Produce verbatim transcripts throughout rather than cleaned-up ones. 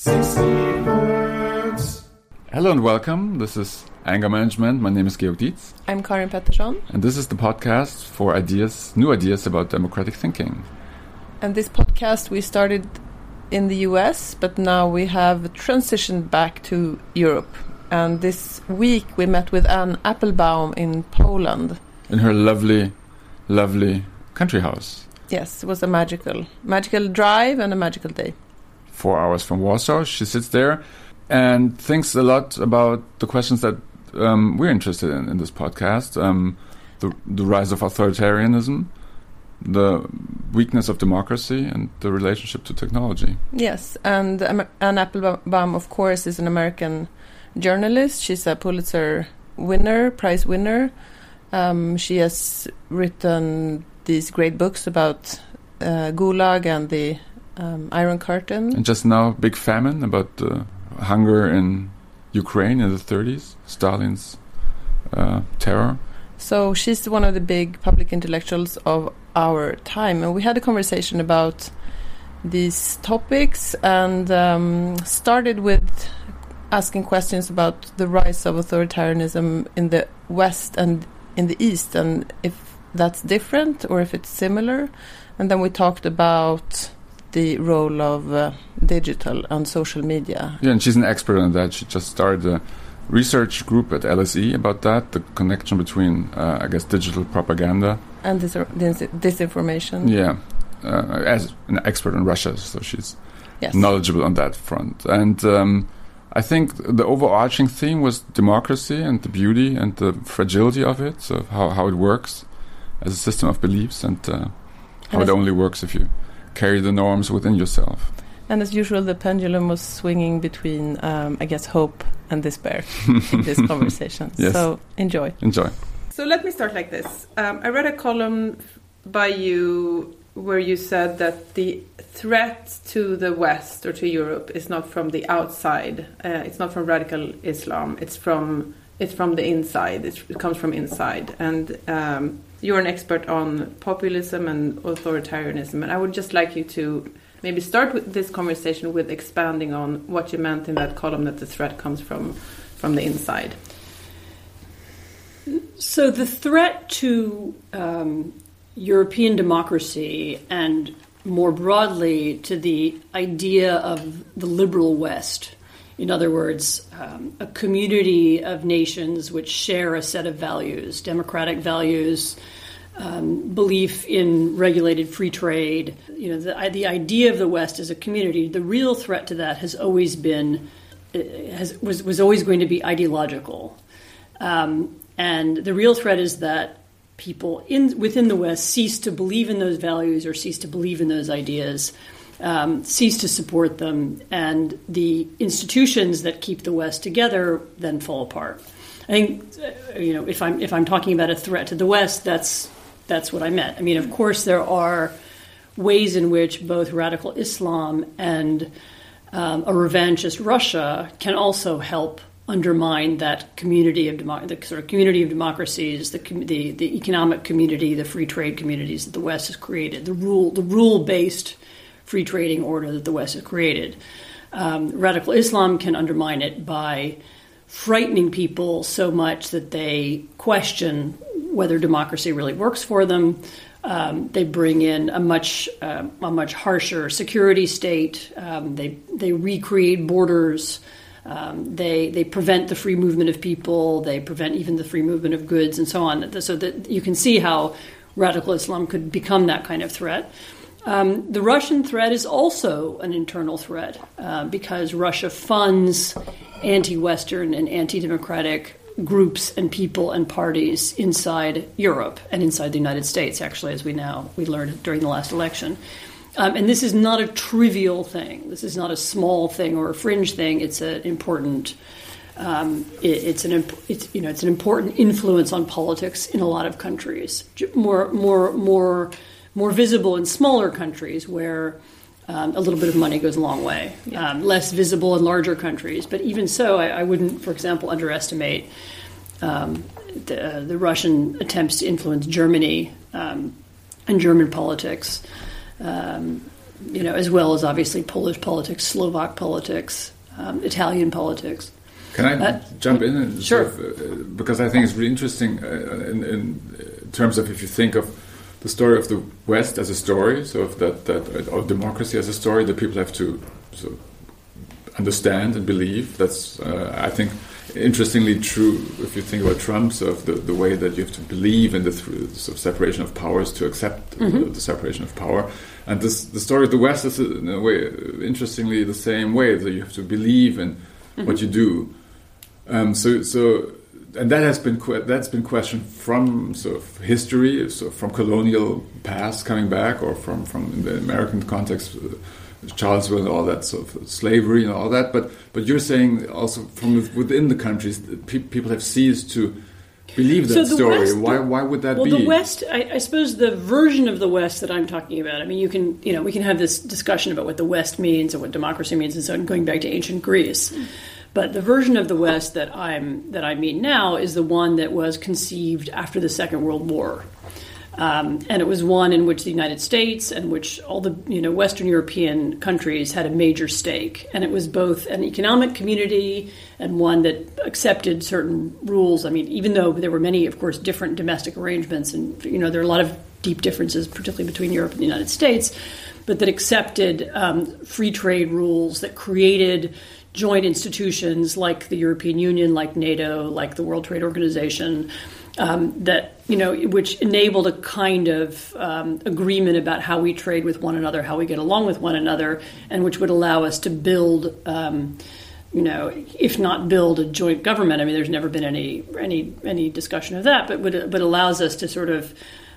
Hello and welcome. This is Anger Management. My name is Georg Dietz. I'm Karin Pettersson. And this is the podcast for ideas, new ideas about democratic thinking. And this podcast we started in the U S, but now we have transitioned back to Europe. And this week we met with Anne Applebaum in Poland. In her lovely, lovely country house. Yes, it was a magical, magical drive and a magical day. Four hours from Warsaw. She sits there and thinks a lot about the questions that um, we're interested in in this podcast. Um, the, the rise of authoritarianism, the weakness of democracy, and the relationship to technology. Yes, and um, Anne Applebaum, of course, is an American journalist. She's a Pulitzer winner, prize winner. Um, she has written these great books about uh, Gulag and the um, Iron Curtain. And just now, big famine about the hunger in Ukraine in the thirties, Stalin's uh, terror. So she's one of the big public intellectuals of our time. And we had a conversation about these topics and um, started with asking questions about the rise of authoritarianism in the West and in the East, and if that's different or if it's similar. And then we talked about the role of uh, digital and social media. Yeah, and she's an expert on that. She just started a research group at L S E about that, the connection between, uh, I guess, digital propaganda. And dis- dis- disinformation. Yeah, uh, as an expert in Russia, so she's yes. knowledgeable on that front. And um, I think the overarching theme was democracy and the beauty and the fragility of it, so how, how it works as a system of beliefs, and uh, how and it only works if you carry the norms within yourself. And as usual, the pendulum was swinging between, um, I guess, hope and despair in this conversation. Yes. So enjoy. Enjoy. So let me start like this. Um, I read a column by you where you said that the threat to the West or to Europe is not from the outside. Uh, it's not from radical Islam. It's from it's from the inside. It's, it comes from inside. And um, you're an expert on populism and authoritarianism. And I would just like you to maybe start with this conversation with expanding on what you meant in that column, that the threat comes from from the inside. So the threat to um, European democracy and more broadly to the idea of the liberal West, in other words, um, a community of nations which share a set of values, democratic values, um, belief in regulated free trade, you know, the, the idea of the West as a community, the real threat to that has always been, has, was, was always going to be ideological. Um, and the real threat is that people in within the West cease to believe in those values or cease to believe in those ideas, um, cease to support them, and the institutions that keep the West together then fall apart. I think, uh, you know, if I'm if I'm talking about a threat to the West, that's that's what I meant. I mean, of course, there are ways in which both radical Islam and um, a revanchist Russia can also help undermine that community of demo- the sort of community of democracies, the, com- the the economic community, the free trade communities that the West has created, the rule the rule based free trading order that the West has created. Um, radical Islam can undermine it by frightening people so much that they question whether democracy really works for them. Um, they bring in a much uh, a much harsher security state. Um, they they recreate borders. Um, they they prevent the free movement of people. They prevent even the free movement of goods and so on. So that you can see how radical Islam could become that kind of threat. Um, the Russian threat is also an internal threat uh, because Russia funds anti-Western and anti-democratic groups and people and parties inside Europe and inside the United States, actually, as we now we learned during the last election. Um, and this is not a trivial thing. This is not a small thing or a fringe thing. It's an important, um, it, it's an it's you know it's an important influence on politics in a lot of countries. More more more more visible in smaller countries where um, a little bit of money goes a long way. Yeah. Um, less visible in larger countries, but even so, I, I wouldn't, for example, underestimate um, the, uh, the Russian attempts to influence Germany um, and German politics. Um, you know, as well as obviously Polish politics, Slovak politics, um, Italian politics. Can I Uh, jump in? And sure. Sort of, uh, because I think it's really interesting uh, in, in terms of if you think of the story of the West as a story, so of that, that or democracy as a story that people have to sort of understand and believe. That's, uh, I think, interestingly true if you think about Trump, so of the, the way that you have to believe in the th- sort of separation of powers to accept mm-hmm. the, the separation of power. And this, the story of the West is, in a way, interestingly, the same way, that you have to believe in mm-hmm. what you do. Um, so, so, and that has been que- that's been questioned from sort of history, so from colonial past coming back, or from from in the American context, uh, Charlottesville and all that sort of slavery and all that. But but you're saying also from within the countries, pe- people have ceased to believe that so story. West, why why would that well, be? Well, the West, I, I suppose, the version of the West that I'm talking about. I mean, you can you know we can have this discussion about what the West means and what democracy means, and so on, going back to ancient Greece. But the version of the West that I'm that I mean now is the one that was conceived after the Second World War, um, and it was one in which the United States and which all the you know Western European countries had a major stake, and it was both an economic community and one that accepted certain rules. I mean, even though there were many, of course, different domestic arrangements, and you know there are a lot of deep differences, particularly between Europe and the United States, but that accepted um, free trade rules that created joint institutions like the European Union, like NATO, like the World Trade Organization, um, that you know, which enabled a kind of um, agreement about how we trade with one another, how we get along with one another, and which would allow us to build, um, you know, if not build a joint government. I mean, there's never been any any any discussion of that, but would, but allows us to sort of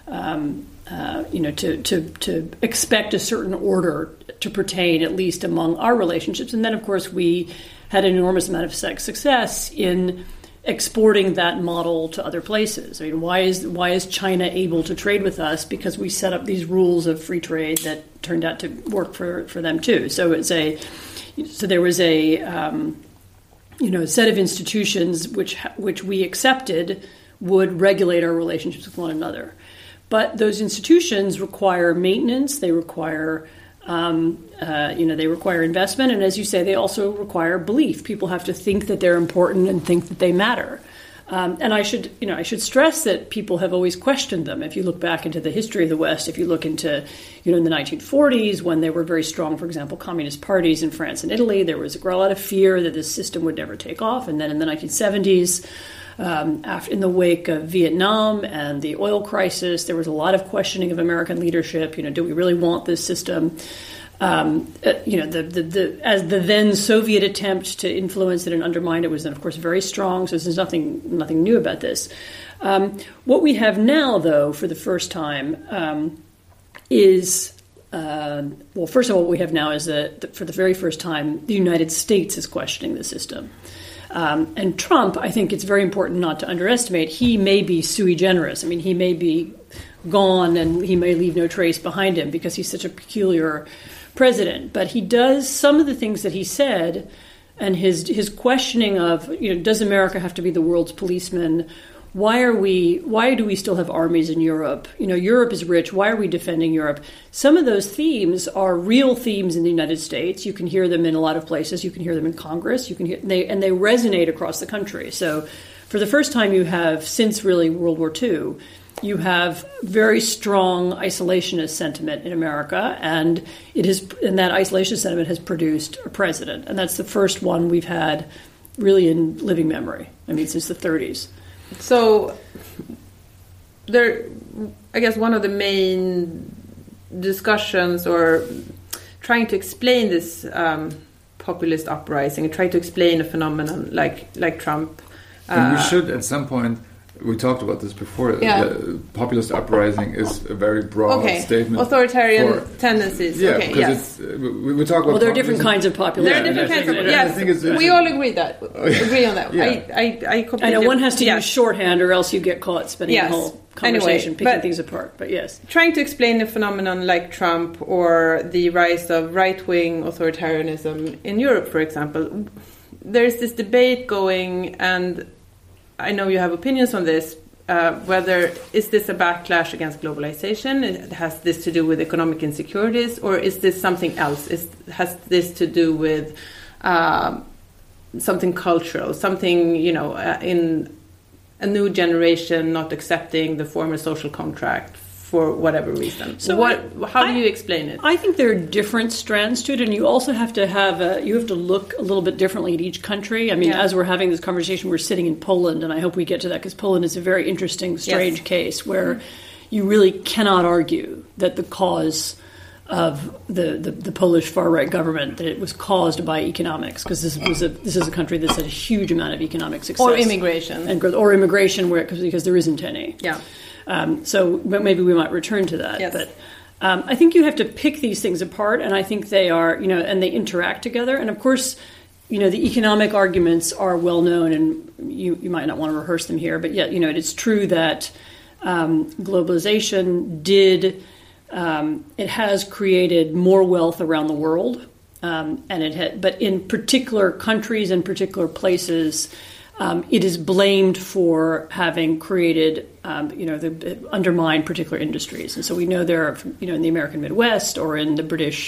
um, uh, you know to to to expect a certain order to pertain, at least among our relationships. And then, of course, we had an enormous amount of success in exporting that model to other places. I mean, why is why is China able to trade with us? Because we set up these rules of free trade that turned out to work for, for them too. So it's a so there was a um, you know set of institutions which which we accepted would regulate our relationships with one another. But those institutions require maintenance. They require Um, uh, you know, they require investment, and as you say, they also require belief. People have to think that they're important and think that they matter. Um, and I should, you know, I should stress that people have always questioned them. If you look back into the history of the West, if you look into, you know, in the nineteen forties when there were very strong, for example, communist parties in France and Italy, there was a lot of fear that this system would never take off. And then in the nineteen seventies, um, after, in the wake of Vietnam and the oil crisis, there was a lot of questioning of American leadership. You know, do we really want this system? Um, uh, you know, the, the, the as the then Soviet attempt to influence it and undermine it was then, of course, very strong. So there's nothing nothing new about this. Um, what we have now, though, for the first time, um, is uh, well, first of all, what we have now is that, that for the very first time, the United States is questioning the system. Um, and Trump, I think it's very important not to underestimate. He may be sui generis. I mean, he may be gone and he may leave no trace behind him because he's such a peculiar president. But he does some of the things that he said, and his his questioning of, you know, does America have to be the world's policeman? Why are we? Why do we still have armies in Europe? You know, Europe is rich. Why are we defending Europe? Some of those themes are real themes in the United States. You can hear them in a lot of places. You can hear them in Congress. You can hear they and they resonate across the country. So, for the first time, you have since really World War Two, you have very strong isolationist sentiment in America, and it is and that isolationist sentiment has produced a president, and that's the first one we've had really in living memory. I mean, since the thirties. So, there, I guess one of the main discussions or trying to explain this um, populist uprising and try to explain a phenomenon like like Trump. Uh, and we should, at some point, we talked about this before. Yeah. The populist uprising is a very broad okay. statement. Authoritarian for, tendencies. Yeah, okay, because yes. it's, uh, we, we talk about. Well, there are different kinds of populism. There are different yeah, kinds of. think, Yes, I think it's, it's, we all agree that agree on that. Yeah. I, I, I completely. I know one has to yes. use shorthand, or else you get caught spending Yes. the whole conversation Anyway, picking but- things apart. But yes, Trying to explain a phenomenon like Trump or the rise of right-wing authoritarianism in Europe, for example, there's this debate going, and I know you have opinions on this, uh, whether is this a backlash against globalization? It has this to do with economic insecurities, or is this something else? Is, has this to do with uh, something cultural, something, you know, uh, in a new generation not accepting the former social contract for whatever reason? So what? I, how do I, you explain it? I think there are different strands to it, and you also have to have a, you have to look a little bit differently at each country. I mean, yeah. as we're having this conversation, we're sitting in Poland, and I hope we get to that because Poland is a very interesting, strange yes. case where mm-hmm. you really cannot argue that the cause of the, the, the Polish far-right government, that it was caused by economics, because this was a this is a country that's had a huge amount of economic success, or immigration, and growth, or immigration, where because there isn't any. Yeah. Um, so maybe we might return to that. Yes. But um, I think you have to pick these things apart, and I think they are, you know, and they interact together. And of course, you know, the economic arguments are well known, and you, you might not want to rehearse them here, but yet, you know, it is true that um, globalization did, um, it has created more wealth around the world, um, and it had, but in particular countries and particular places, Um, it is blamed for having created, um, you know, the undermined particular industries, and so we know there are, you know, in the American Midwest or in the British,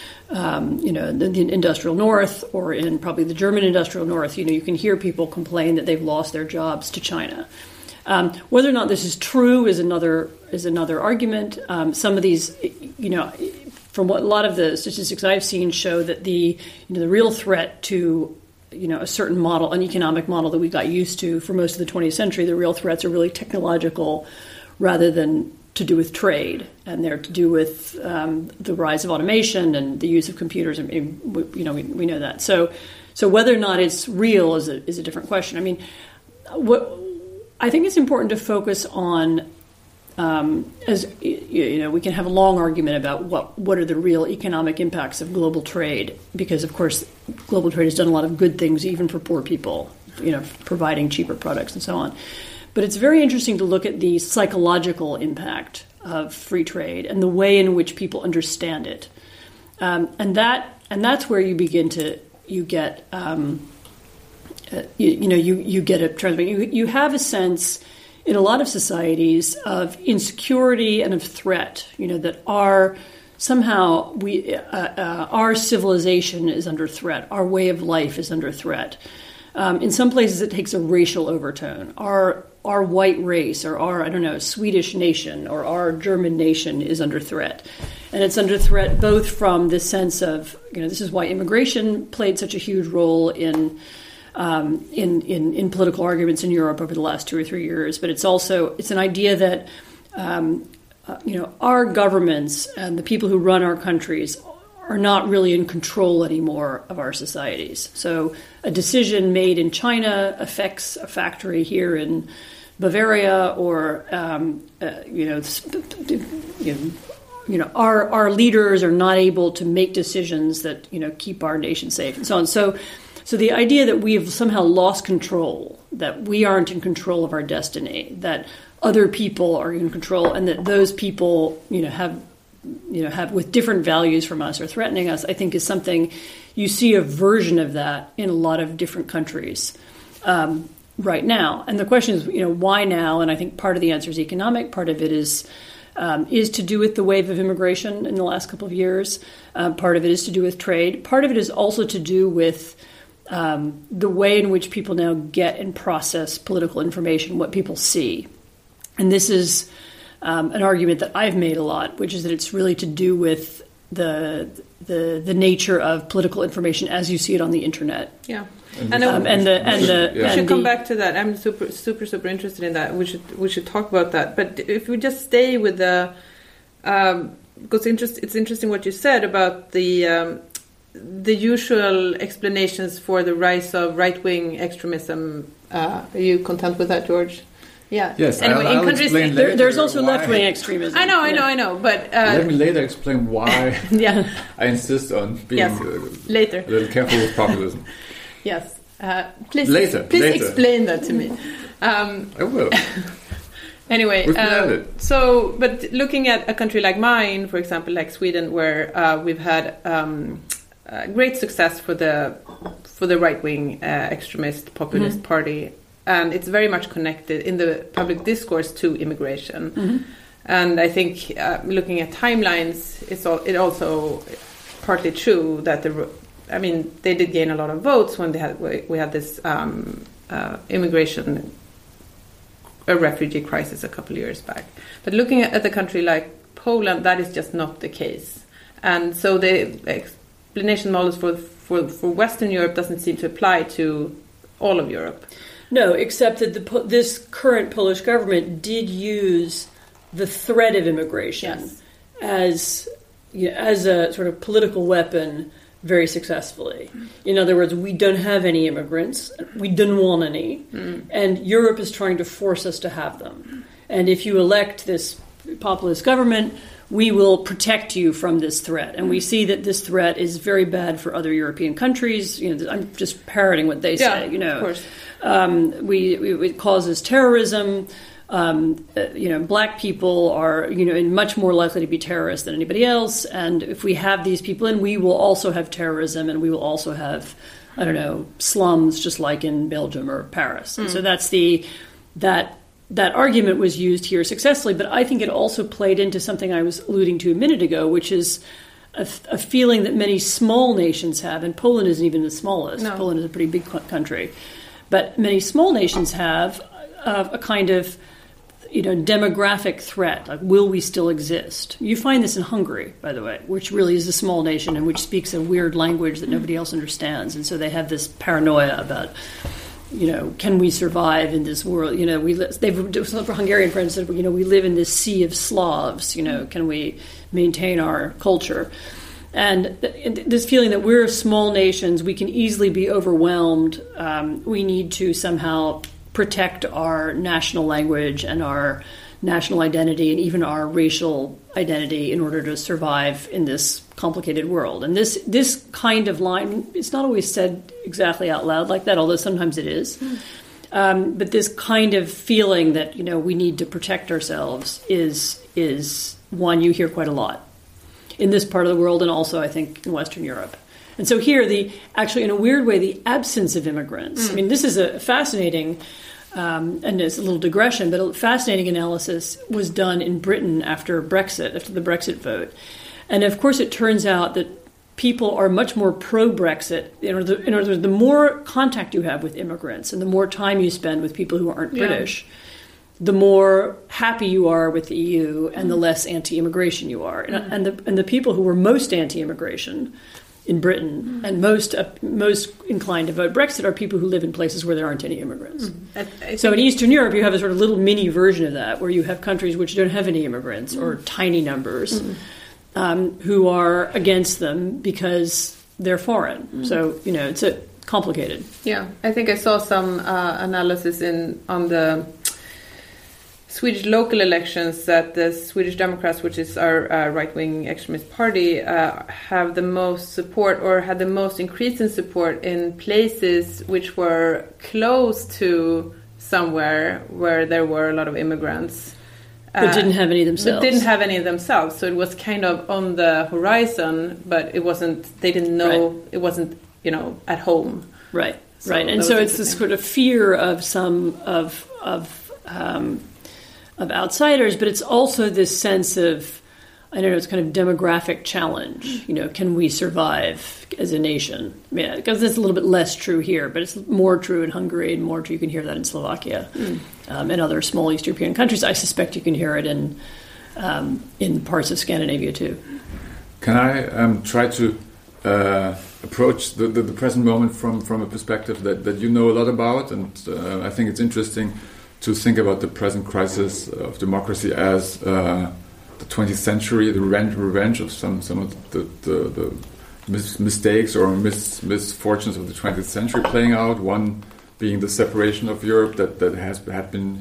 um, you know, the, the industrial North, or in probably the German industrial North. You know, you can hear people complain that they've lost their jobs to China. Um, whether or not this is true is another is another argument. Um, some of these, you know, from what a lot of the statistics I've seen show that the you know the real threat to you know, a certain model, an economic model that we got used to for most of the twentieth century, the real threats are really technological rather than to do with trade. And they're to do with um, the rise of automation and the use of computers. And, you know, we, we know that. So so whether or not it's real is a, is a different question. I mean, what I think it's important to focus on, um, as you know, we can have a long argument about what, what are the real economic impacts of global trade, because, of course, global trade has done a lot of good things, even for poor people, you know, providing cheaper products and so on. But it's very interesting to look at the psychological impact of free trade and the way in which people understand it, um, and that and that's where you begin to you get um, uh, you, you know you you get a transmission. You you have a sense in a lot of societies of insecurity and of threat. You know that our somehow we uh, uh, our civilization is under threat. Our way of life is under threat. Um, in some places, it takes a racial overtone. Our our white race, or our I don't know Swedish nation, or our German nation is under threat, and it's under threat both from this sense of you know this is why immigration played such a huge role in. Um, in, in in political arguments in Europe over the last two or three years, but it's also it's an idea that um, uh, you know our governments and the people who run our countries are not really in control anymore of our societies. So a decision made in China affects a factory here in Bavaria, or um, uh, you know you know. You know, our our leaders are not able to make decisions that you know keep our nation safe and so on. So. So the idea that we have somehow lost control, that we aren't in control of our destiny, that other people are in control, and that those people, you know, have, you know, have with different values from us or threatening us, I think is something you see a version of that in a lot of different countries um, right now. And the question is, you know, why now? And I think part of the answer is economic. Part of it is um, is to do with the wave of immigration in the last couple of years. Uh, part of it is to do with trade. Part of it is also to do with Um, the way in which people now get and process political information, what people see. And this is um, an argument that I've made a lot, which is that it's really to do with the the the nature of political information as you see it on the internet. Yeah. And, um, and the and the we and should come the, back to that. I'm super super super interested in that. We should we should talk about that. But if we just stay with the um, because interest, it's interesting what you said about the. Um, the usual explanations for the rise of right-wing extremism. Uh, are you content with that, George? Yeah. Yes. Anyway, I'll, in I'll countries, explain there, later there's also why. left-wing extremism. I know, I yeah. know, I know. But uh, let me later explain why. Yeah. I insist on being yes. uh, later. a little careful with populism. Yes. Uh, please. Later. Please later. explain that to me. Um, I will. Anyway, uh, so but looking at a country like mine, for example, like Sweden, where uh, we've had. Um, Uh, great success for the for the right wing uh, extremist populist mm-hmm. party and it's very much connected in the public discourse to immigration. Mm-hmm. And I think uh, looking at timelines, it's all, it also partly true that the, I mean, they did gain a lot of votes when they had we had this um, uh, immigration, a refugee crisis a couple of years back. But looking at a country like Poland, that is just not the case. And so the explanation models for for, for Western Europe doesn't seem to apply to all of Europe. No, except that the, this current Polish government did use the threat of immigration yes. as you know, as a sort of political weapon very successfully. Mm. In other words, we don't have any immigrants, we don't want any, mm. and Europe is trying to force us to have them. And if you elect this populist government, we will protect you from this threat. And we see that this threat is very bad for other European countries. You know, I'm just parroting what they yeah, say. You know, of course. Um, we, we it causes terrorism. Um, uh, you know, black people are, you know, much more likely to be terrorists than anybody else. And if we have these people in, we will also have terrorism, and we will also have, I don't know, slums, just like in Belgium or Paris. Mm. And so that's the, that, that argument was used here successfully. But I think it also played into something I was alluding to a minute ago, which is a, a feeling that many small nations have, and Poland isn't even the smallest. No. Poland is a pretty big country. But many small nations have uh, a kind of, you know, demographic threat, like, will we still exist? You find this in Hungary, by the way, which really is a small nation and which speaks a weird language that nobody else understands. And so they have this paranoia about, you know, can we survive in this world? You know, we they've for Hungarian friends said, you know, we live in this sea of Slavs. You know, can we maintain our culture? And this feeling that we're small nations, we can easily be overwhelmed. Um, we need to somehow protect our national language and our national identity and even our racial identity in order to survive in this complicated world. And this this kind of line, it's not always said exactly out loud like that, although sometimes it is. Mm. Um, but this kind of feeling that, you know, we need to protect ourselves is is one you hear quite a lot in this part of the world, and also, I think, in Western Europe. And so here, the actually, in a weird way, the absence of immigrants. Mm. I mean, this is a fascinating, um, and it's a little digression, but a fascinating analysis was done in Britain after Brexit, after the Brexit vote. And of course, it turns out that people are much more pro-Brexit. In other, in other words, the more contact you have with immigrants and the more time you spend with people who aren't yeah. British, the more happy you are with the E U and the less anti-immigration you are. And, mm. and, the, and the people who were most anti-immigration in Britain mm. and most uh, most inclined to vote Brexit are people who live in places where there aren't any immigrants. Mm. I, I so in Eastern Europe, you have a sort of little mini version of that, where you have countries which don't have any immigrants mm. or tiny numbers mm. um, who are against them because they're foreign. Mm. So, you know, it's a complicated. Yeah, I think I saw some uh, analysis in on the Swedish local elections that the Swedish Democrats, which is our uh, right-wing extremist party, uh, have the most support, or had the most increase in support in places which were close to somewhere where there were a lot of immigrants. But uh, didn't have any themselves. But didn't have any themselves. So it was kind of on the horizon, but it wasn't, they didn't know, right. It wasn't, you know, at home. Right, so right. And so it's this sort of fear of some, of, of, um, of outsiders, but it's also this sense of, I don't know, it's kind of demographic challenge. You know, can we survive as a nation? I mean, because it's a little bit less true here, but it's more true in Hungary and more true. You can hear that in Slovakia mm. um, and other small East European countries. I suspect you can hear it in um, in parts of Scandinavia too. Can I um, try to uh, approach the, the, the present moment from, from a perspective that, that you know a lot about? And uh, I think it's interesting to think about the present crisis of democracy as uh, the twentieth century, the revenge, revenge of some some of the, the, the mis- mistakes or mis- misfortunes of the twentieth century playing out. One being the separation of Europe that, that has had been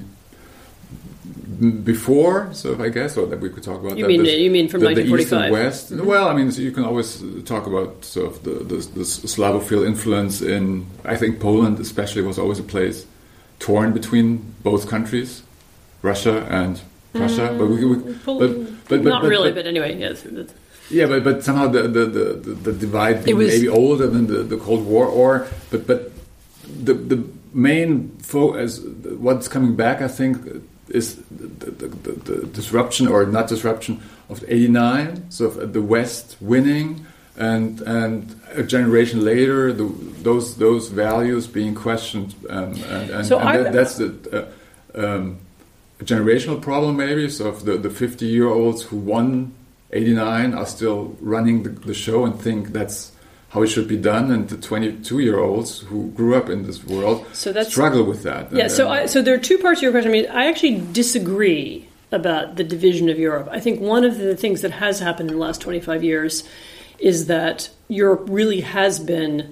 before, so I guess, or that we could talk about. You that. mean This, you mean from the, nineteen forty-five? The East and West. Mm-hmm. Well, I mean, so you can always talk about sort of the, the, the Slavophile influence in. I think Poland, especially, was always a place torn between both countries, Russia and Prussia. Mm, but, we, we, but, but, but not but, really. But, but anyway, yes. Yeah, but but somehow the the, the, the divide being was, maybe older than the, the Cold War, or but but the the main fo- as what's coming back, I think, is the, the, the, the disruption or not disruption of eighty-nine. So the West winning, and and a generation later, the, those those values being questioned, um, and, and, so and I, that, that's the. Uh, um, a generational problem, maybe. So if the the fifty-year-olds who won eighty-nine are still running the, the show and think that's how it should be done, and the twenty-two-year-olds who grew up in this world so that's, struggle with that. Yeah, and, so and, I, so there are two parts to your question. I mean, I actually disagree about the division of Europe. I think one of the things that has happened in the last twenty-five years is that Europe really has been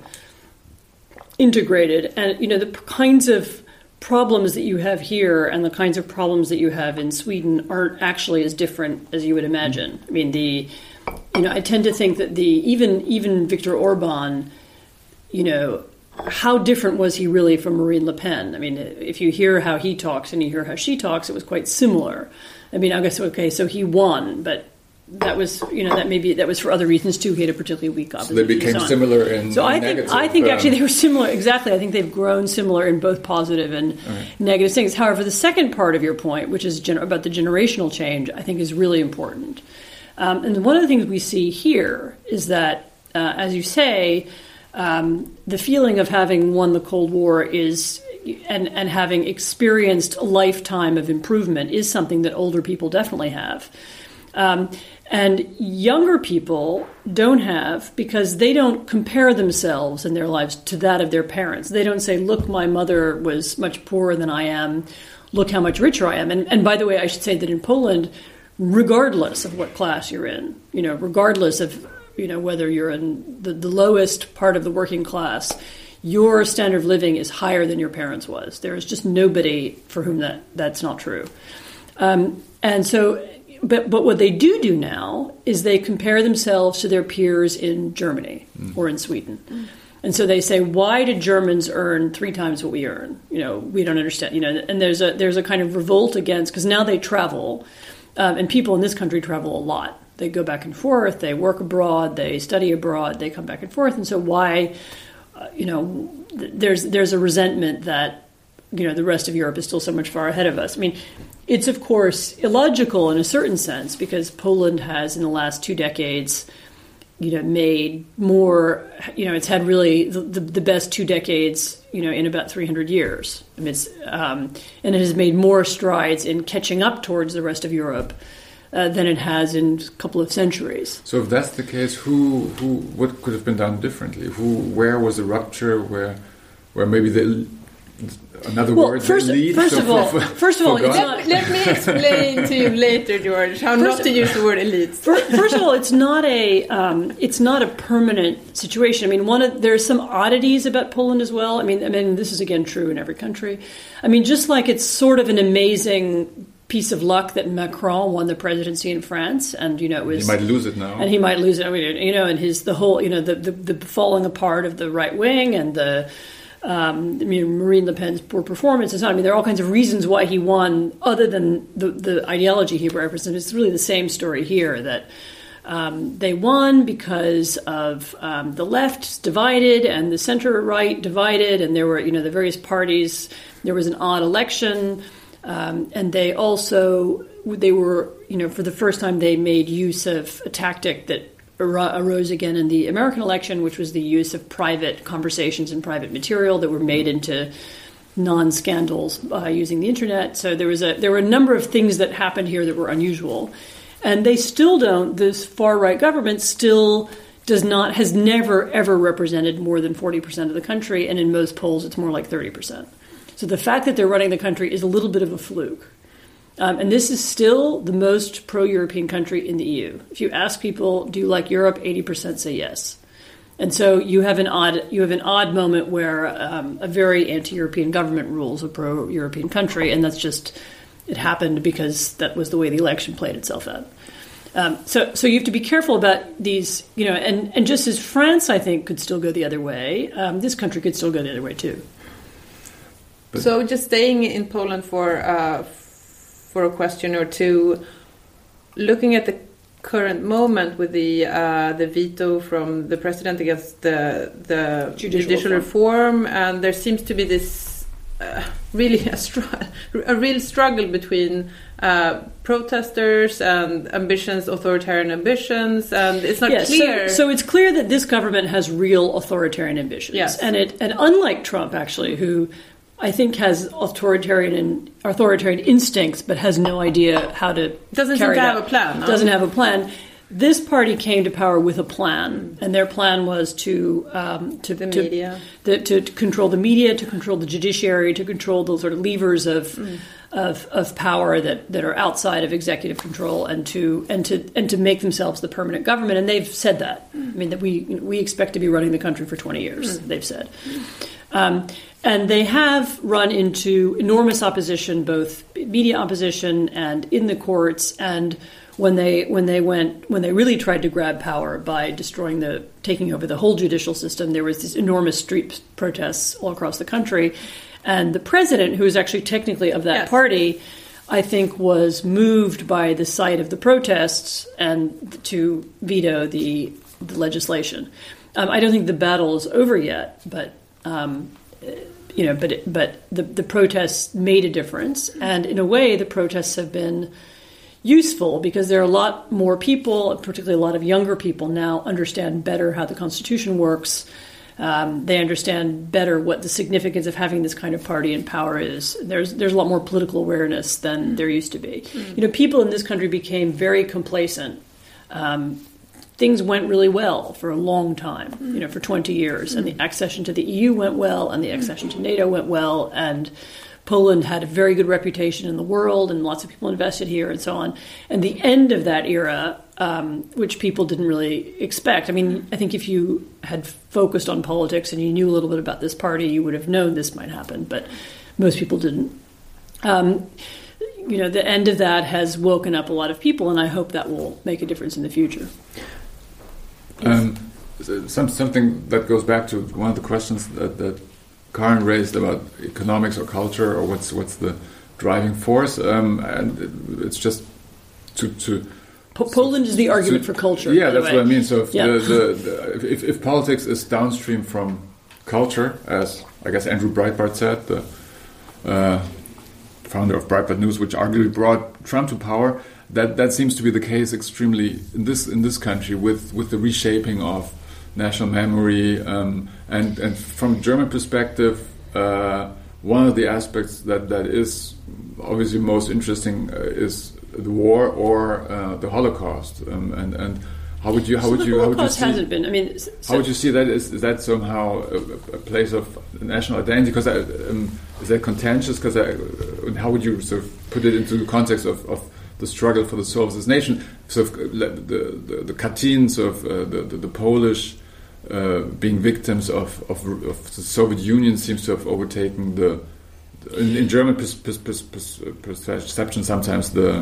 integrated, and you know the kinds of problems that you have here and the kinds of problems that you have in Sweden aren't actually as different as you would imagine. I mean, the you know, I tend to think that the even even Viktor Orban, you know, how different was he really from Marine Le Pen? I mean, if you hear how he talks and you hear how she talks, it was quite similar. I mean, I guess okay, so he won, but that was, you know, that maybe that was for other reasons too. He had a particularly weak opposition. So they became so similar in. So I in think negative, I think um, actually they were similar. Exactly, I think they've grown similar in both positive and right. negative things. However, the second part of your point, which is gen- about the generational change, I think is really important. Um, and one of the things we see here is that, uh, as you say, um, the feeling of having won the Cold War is. And, and having experienced a lifetime of improvement is something that older people definitely have. Um, and younger people don't have, because they don't compare themselves in their lives to that of their parents. They don't say, look, my mother was much poorer than I am. Look how much richer I am. And, and by the way, I should say that in Poland, regardless of what class you're in, you know, regardless of, you know, whether you're in the, the lowest part of the working class, your standard of living is higher than your parents' was. There is just nobody for whom that, that's not true. Um, and so, but but what they do do now is they compare themselves to their peers in Germany mm. or in Sweden. Mm. And so they say, why do Germans earn three times what we earn? You know, we don't understand. You know, and there's a there's a kind of revolt against, because now they travel, um, and people in this country travel a lot. They go back and forth. They work abroad. They study abroad. They come back and forth. And so why? Uh, you know, th- there's there's a resentment that, you know, the rest of Europe is still so much far ahead of us. I mean, it's, of course, illogical in a certain sense, because Poland has, in the last two decades, you know, made more, you know, it's had really the, the, the best two decades, you know, in about three hundred years. I mean, it's, um, and it has made more strides in catching up towards the rest of Europe Uh, than it has in a couple of centuries. So if that's the case, who, who, what could have been done differently? Who, where was the rupture? Where, where maybe the, another well, word, first, the elite? first of all, first of all, it's let, not, let me explain to you later, George, how not to use the word elite. First of all, it's not a, um, it's not a permanent situation. I mean, one of there's some oddities about Poland as well. I mean, I mean, this is again true in every country. I mean, just like it's sort of an amazing piece of luck that Macron won the presidency in France, and you know it was he might lose it now, and he might lose it. I mean, you know, and his the whole you know the the, the falling apart of the right wing and the um, I mean Marine Le Pen's poor performance. It's not. I mean, there are all kinds of reasons why he won, other than the the ideology he represents. It's really the same story here, that um, they won because of um, the left divided and the center right divided, and there were you know the various parties. There was an odd election. Um, and they also, they were, you know, for the first time they made use of a tactic that ar- arose again in the American election, which was the use of private conversations and private material that were made into non-scandals uh, using the internet. So there was a, there were a number of things that happened here that were unusual. And they still don't, this far-right government still does not, has never, ever represented more than forty percent of the country. And in most polls, it's more like thirty percent. So the fact that they're running the country is a little bit of a fluke. Um, and this is still the most pro-European country in the E U. If you ask people, do you like Europe, eighty percent say yes. And so you have an odd you have an odd moment where um, a very anti-European government rules a pro-European country, and that's just, it happened because that was the way the election played itself out. Um, so so you have to be careful about these, you know, and, and just as France, I think, could still go the other way, um, this country could still go the other way too. So just staying in Poland for uh, for a question or two, looking at the current moment with the uh, the veto from the president against the the judicial, judicial reform. reform, and there seems to be this uh, really a, str- a real struggle between uh, protesters and ambitions, authoritarian ambitions, and it's not yeah, clear. So, so it's clear that this government has real authoritarian ambitions. Yes. And it and unlike Trump, actually, who I think has authoritarian and authoritarian instincts, but has no idea how to doesn't carry seem to it have out. a plan. No? Doesn't have a plan. This party came to power with a plan, and their plan was to um, to, the to, media. The, to to control the media, to control the judiciary, to control the sort of levers of mm. of, of power that, that are outside of executive control, and to and to and to make themselves the permanent government. And they've said that. Mm. I mean, that we we expect to be running the country for twenty years. Mm. They've said. Um, And they have run into enormous opposition, both media opposition and in the courts. And when they when they went when they really tried to grab power by destroying the taking over the whole judicial system, there was these enormous street protests all across the country. And the president, who is actually technically of that yes. party, I think was moved by the sight of the protests and to veto the, the legislation. Um, I don't think the battle is over yet, but. Um, You know, but it, but the the protests made a difference, and in a way, the protests have been useful because there are a lot more people, particularly a lot of younger people, now understand better how the Constitution works. Um, they understand better what the significance of having this kind of party in power is. There's there's a lot more political awareness than there used to be. Mm. You know, people in this country became very complacent. Um, Things went really well for a long time, you know, for twenty years. And the accession to the E U went well, and the accession to NATO went well, and Poland had a very good reputation in the world, and lots of people invested here, and so on. And the end of that era, um, which people didn't really expect. I mean, I think if you had focused on politics and you knew a little bit about this party, you would have known this might happen, but most people didn't. Um, you know, the end of that has woken up a lot of people, and I hope that will make a difference in the future. Um, some, something that goes back to one of the questions that, that Karen raised about economics or culture, or what's what's the driving force, um, and it's just to to. Po- Poland is the argument to, for culture. Yeah, by that's the way. what I mean. So if, yeah. the, the, the, if, if politics is downstream from culture, as I guess Andrew Breitbart said, the uh, founder of Breitbart News, which arguably brought Trump to power. That that seems to be the case extremely in this in this country with, with the reshaping of national memory, um, and and from a German perspective, uh, one of the aspects that, that is obviously most interesting uh, is the war or uh, the Holocaust, um, and and how would you how so would the you how would you Holocaust see, hasn't been? I mean, so how would you see that? Is, is that somehow a, a place of national identity? Because um, is that contentious? Because uh, how would you sort of put it into the context of, of the struggle for the soul of this nation? Sort of the the, the Katyns of uh, the, the the Polish uh, being victims of, of of the Soviet Union seems to have overtaken the, the in, in German pers, pers, pers, pers, perception sometimes the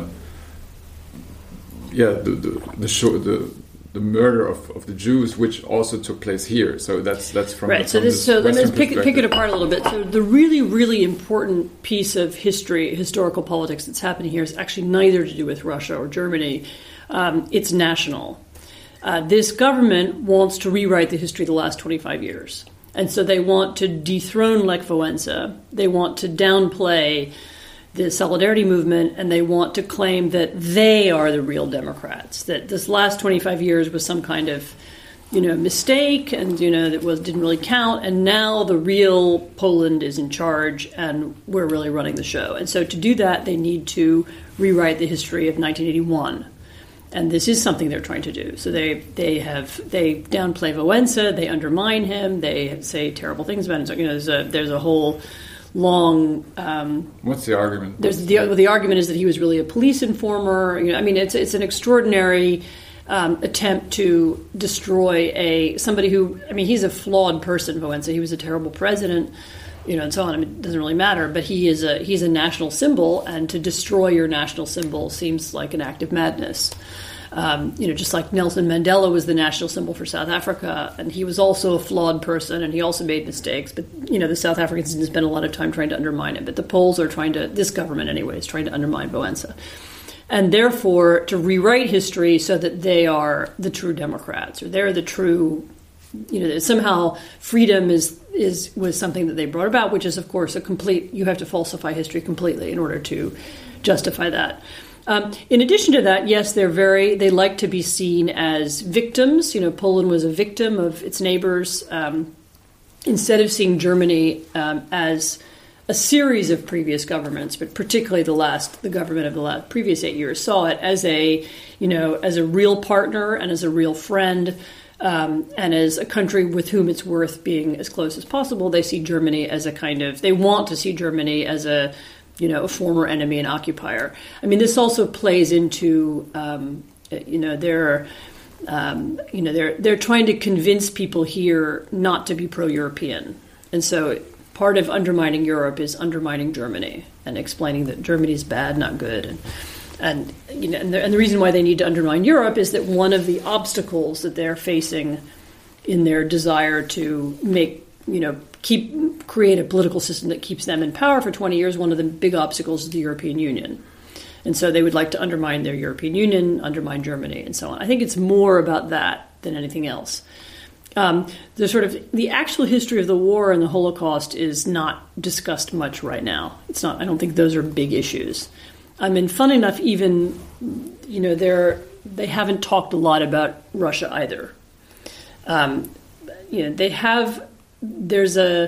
yeah the the the, show, the the murder of, of the Jews, which also took place here. So that's that's from right. The, so from this, this so let's Western pick it, pick it perspective. apart a little bit. So the really really important piece of history, historical politics that's happening here is actually neither to do with Russia or Germany. Um, it's national. Uh, this government wants to rewrite the history of the last twenty-five years, and so they want to dethrone Lech Wałęsa. They want to downplay the Solidarity movement, and they want to claim that they are the real Democrats, that this last twenty-five years was some kind of, you know, mistake, and, you know, that was didn't really count, and now the real Poland is in charge, and we're really running the show. And so to do that, they need to rewrite the history of nineteen eighty-one. And this is something they're trying to do. So they they have they downplay Wałęsa, they undermine him, they say terrible things about him. So, you know, there's a there's a whole long. Um, What's the argument? There's the well, the argument is that he was really a police informer. You know, I mean, it's it's an extraordinary um, attempt to destroy a somebody who. I mean, he's a flawed person. Wałęsa. He was a terrible president. You know, and so on. I mean, it doesn't really matter. But he is a he's a national symbol, and to destroy your national symbol seems like an act of madness. Um, you know, just like Nelson Mandela was the national symbol for South Africa, and he was also a flawed person, and he also made mistakes. But, you know, the South Africans didn't spend a lot of time trying to undermine him. But the Poles are trying to, this government anyway, is trying to undermine Wałęsa. And therefore, to rewrite history so that they are the true Democrats, or they're the true you know, that somehow freedom is is was something that they brought about, which is, of course, a complete. You have to falsify history completely in order to justify that. Um, in addition to that, yes, they're very. They like to be seen as victims. You know, Poland was a victim of its neighbors. Um, instead of seeing Germany um, as a series of previous governments, but particularly the last, the government of the last previous eight years saw it as a, you know, as a real partner and as a real friend. Um, and as a country with whom it's worth being as close as possible. They see Germany as a kind of, they want to see Germany as a, you know, a former enemy and occupier. I mean, this also plays into, um, you know, their, um, you know, they're they're trying to convince people here not to be pro-European, and so part of undermining Europe is undermining Germany and explaining that Germany is bad, not good, and. And you know, and the, and the reason why they need to undermine Europe is that one of the obstacles that they're facing in their desire to make, you know, keep create a political system that keeps them in power for twenty years, one of the big obstacles is the European Union. And so they would like to undermine their European Union, undermine Germany, and so on. I think it's more about that than anything else. Um, the sort of the actual history of the war and the Holocaust is not discussed much right now. It's not. I don't think those are big issues. I mean, fun enough, even, you know, they're, they haven't talked a lot about Russia either. Um, you know, they have, there's a,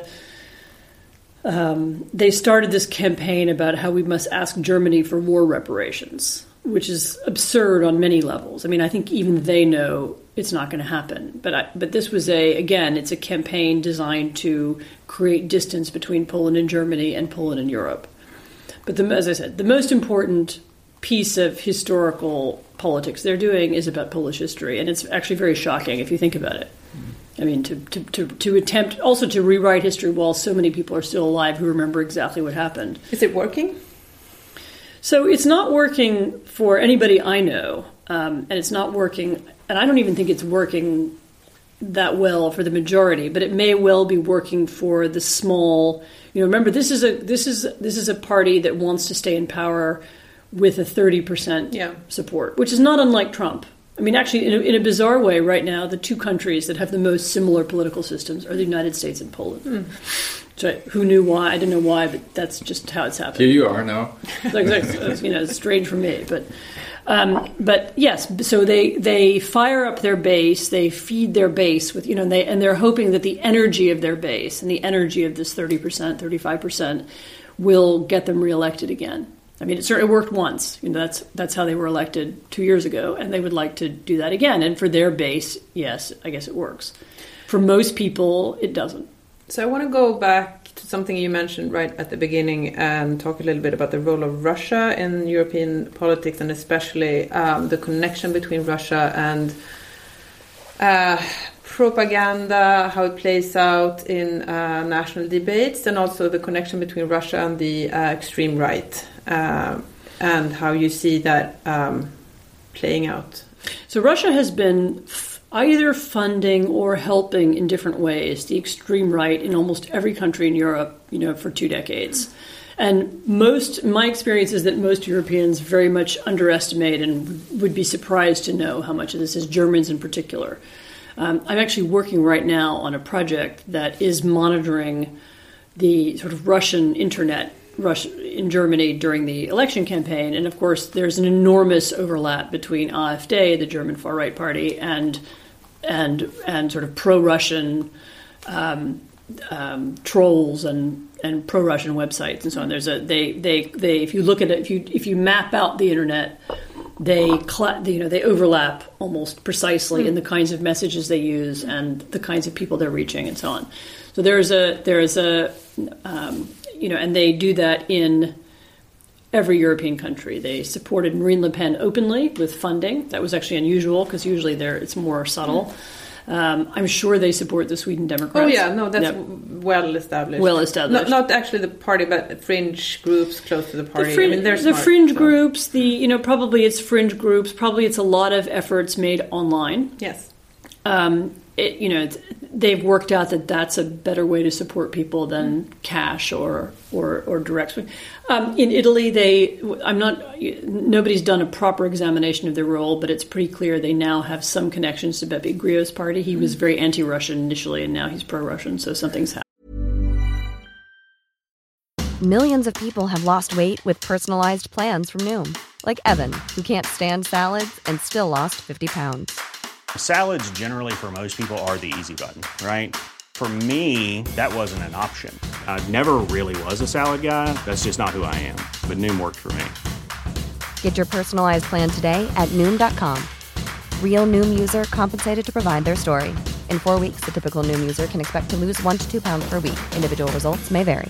um, they started this campaign about how we must ask Germany for war reparations, which is absurd on many levels. I mean, I think even they know it's not going to happen. But I, but this was a, again, it's a campaign designed to create distance between Poland and Germany and Poland and Europe. But the, as I said, the most important piece of historical politics they're doing is about Polish history, and it's actually very shocking if you think about it. Mm. I mean, to, to, to, to attempt also to rewrite history while so many people are still alive who remember exactly what happened. Is it working? So it's not working for anybody I know, um, and it's not working, and I don't even think it's working that well for the majority, but it may well be working for the small. You know, remember, this is a this is this is a party that wants to stay in power with a thirty percent yeah. support, which is not unlike Trump. I mean, actually, in a, in a bizarre way, right now, the two countries that have the most similar political systems are the United States and Poland. Mm. So, who knew why? I don't know why, but that's just how it's happened. Here you are now. Like, like, you know, it's strange for me, but. Um, but yes, so they, they fire up their base, they feed their base with, you know, they, and they're hoping that the energy of their base and the energy of this thirty percent, thirty-five percent will get them reelected again. I mean, it certainly worked once. You know, that's, that's how they were elected two years ago, and they would like to do that again. And for their base, yes, I guess it works. For most people, it doesn't. So I want to go back to something you mentioned right at the beginning and talk a little bit about the role of Russia in European politics, and especially um, the connection between Russia and uh, propaganda, how it plays out in uh, national debates, and also the connection between Russia and the uh, extreme right, uh, and how you see that um, playing out. So Russia has been f- either funding or helping in different ways the extreme right in almost every country in Europe, you know, for two decades. And most, my experience is that most Europeans very much underestimate and would be surprised to know how much of this is, Germans in particular. Um, I'm actually working right now on a project that is monitoring the sort of Russian internet Russia, in Germany during the election campaign. And of course, there's an enormous overlap between AfD, the German far-right party, and and and sort of pro-Russian um, um, trolls and, and pro-Russian websites and so on. There's a they they they if you look at it, if you if you map out the internet, they you know they overlap almost precisely mm. in the kinds of messages they use and the kinds of people they're reaching and so on. So there's a there's a um, you know, and they do that in every European country. They supported Marine Le Pen openly with funding. That was actually unusual because usually they're it's more subtle. Um, I'm sure they support the Sweden Democrats. Oh yeah, no, that's yep. well established. Well established. Not, not actually the party, but fringe groups close to the party. The, fringe, I mean, they're the smart, fringe so. groups. The you know probably it's fringe groups. Probably it's a lot of efforts made online. Yes. Um, it, you know, it's, they've worked out that that's a better way to support people than cash or or, or direct. Um, in Italy, they I'm not nobody's done a proper examination of their role, but it's pretty clear they now have some connections to Beppe Grillo's party. He was very anti-Russian initially, and now he's pro-Russian, so something's happened. Millions of people have lost weight with personalized plans from Noom, like Evan, who can't stand salads and still lost fifty pounds. Salads generally for most people are the easy button, right? For me, that wasn't an option. I never really was a salad guy. That's just not who I am. But Noom worked for me. Get your personalized plan today at Noom dot com. Real Noom user compensated to provide their story. In four weeks, the typical Noom user can expect to lose one to two pounds per week. Individual results may vary.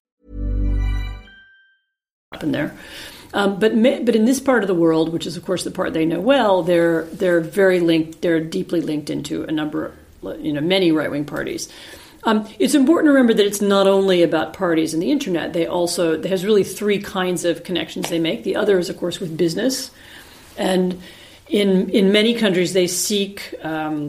Happen there. Um, but but in this part of the world, which is of course the part they know well, they're they're very linked. They're deeply linked into a number, of, you know, many right wing parties. Um, it's important to remember that it's not only about parties and the internet. They also there's really three kinds of connections they make. The other is of course with business, and in in many countries they seek um,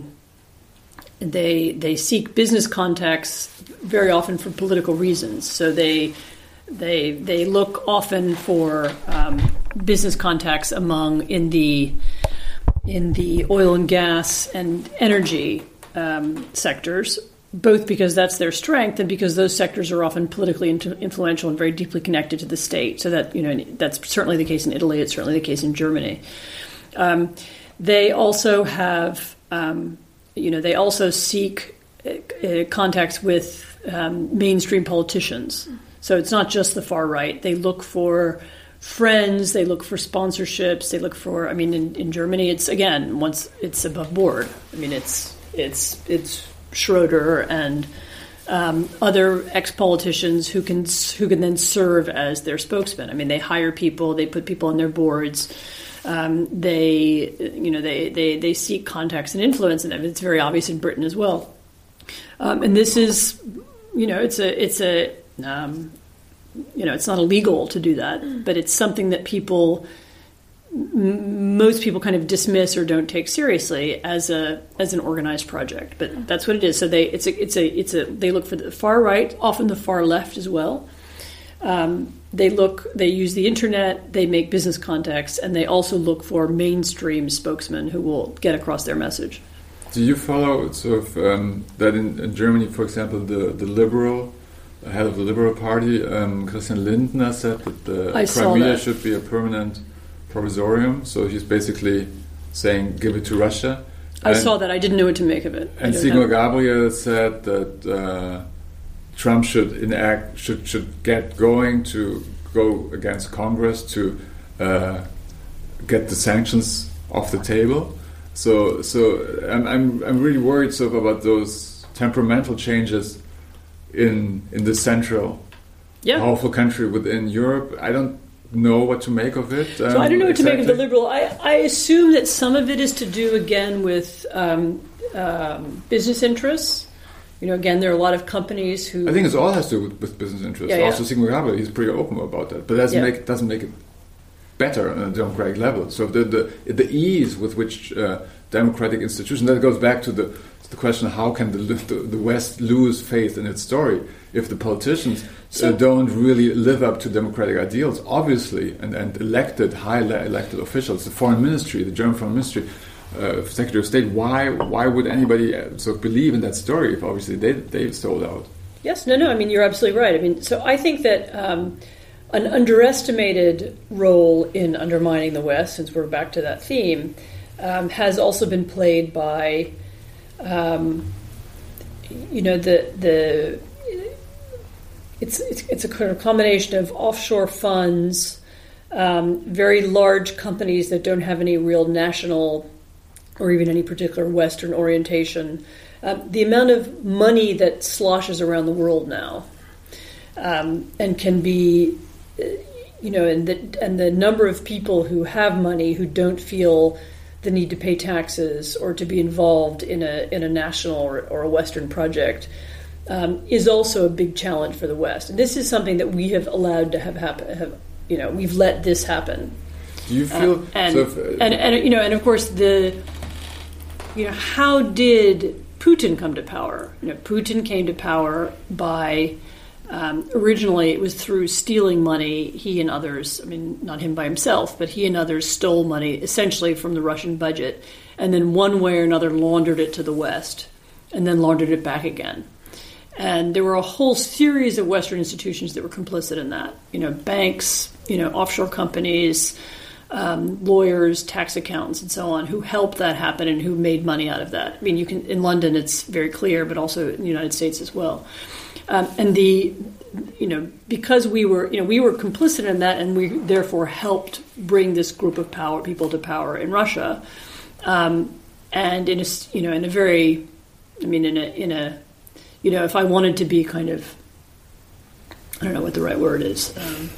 they they seek business contacts very often for political reasons. So they. They they look often for um, business contacts among in the in the oil and gas and energy um, sectors, both because that's their strength and because those sectors are often politically influential and very deeply connected to the state. So that you know that's certainly the case in Italy. It's certainly the case in Germany. Um, they also have um, you know they also seek uh, contacts with um, mainstream politicians. So it's not just the far right. They look for friends. They look for sponsorships. They look for. I mean, in, in Germany, it's again once it's above board. I mean, it's it's it's Schroeder and um, other ex-politicians who can who can then serve as their spokesman. I mean, they hire people. They put people on their boards. Um, they you know they, they they seek contacts and influence, and it's very obvious in Britain as well. Um, and this is you know it's a it's a Um, you know, it's not illegal to do that, but it's something that people, m- most people kind of dismiss or don't take seriously as a as an organized project. But that's what it is. So they it's a it's a it's a they look for the far right, often the far left as well. Um, they look they use the internet, they make business contacts, and they also look for mainstream spokesmen who will get across their message. Do you follow sort of um, that in, in Germany, for example, the the liberal head of the Liberal Party, um, Christian Lindner, said that the I Crimea should be a permanent provisorium. So he's basically saying, give it to Russia. I and, saw that. I didn't know what to make of it. And Sigmar Gabriel said that uh, Trump should enact, should should get going to go against Congress to uh, get the sanctions off the table. So, so I'm I'm I'm really worried sort of about those temperamental changes in in the central yeah. powerful country within Europe. I don't know what to make of it. Um, so I don't know what exactly. to make of the liberal. I, I assume that some of it is to do again with um, um, business interests. You know, again, there are a lot of companies who. I think it all has to do with, with business interests. Yeah, yeah. Also, Sigmar Gabriel, he's pretty open about that, but that doesn't yeah. make doesn't make it better on a democratic level. So the the the ease with which uh, democratic institutions, that goes back to the the question: how can the the, the West lose faith in its story if the politicians so, uh, don't really live up to democratic ideals? Obviously, and, and elected high elected officials, the foreign ministry, the German foreign ministry, uh, Secretary of State. Why why would anybody uh, sort of believe in that story if obviously they they sold out? Yes, no, no. I mean, you're absolutely right. I mean, so I think that um, an underestimated role in undermining the West, since we're back to that theme, um, has also been played by. Um, you know the the it's it's, it's a kind of combination of offshore funds, um, very large companies that don't have any real national or even any particular Western orientation. Uh, the amount of money that sloshes around the world now, um, and can be, you know, and the and the number of people who have money who don't feel the need to pay taxes or to be involved in a in a national or, or a Western project um, is also a big challenge for the West. And this is something that we have allowed to have happen. Have, you know, we've let this happen. Do you feel um, and, so if, uh, and and you know, and of course the you know how did Putin come to power? You know, Putin came to power by um, originally it was through stealing money. He and others, I mean, not him by himself, but he and others stole money essentially from the Russian budget, and then one way or another laundered it to the West, and then laundered it back again. And there were a whole series of Western institutions that were complicit in that. You know, banks, you know, offshore companies, um, lawyers, tax accountants, and so on, who helped that happen and who made money out of that. I mean, you can in London it's very clear, but also in the United States as well. Um, and the, you know, because we were, you know, we were complicit in that, and we therefore helped bring this group of power people to power in Russia, um, and in a, you know, in a very, I mean, in a in a You know, if I wanted to be kind of, I don't know what the right word is, um,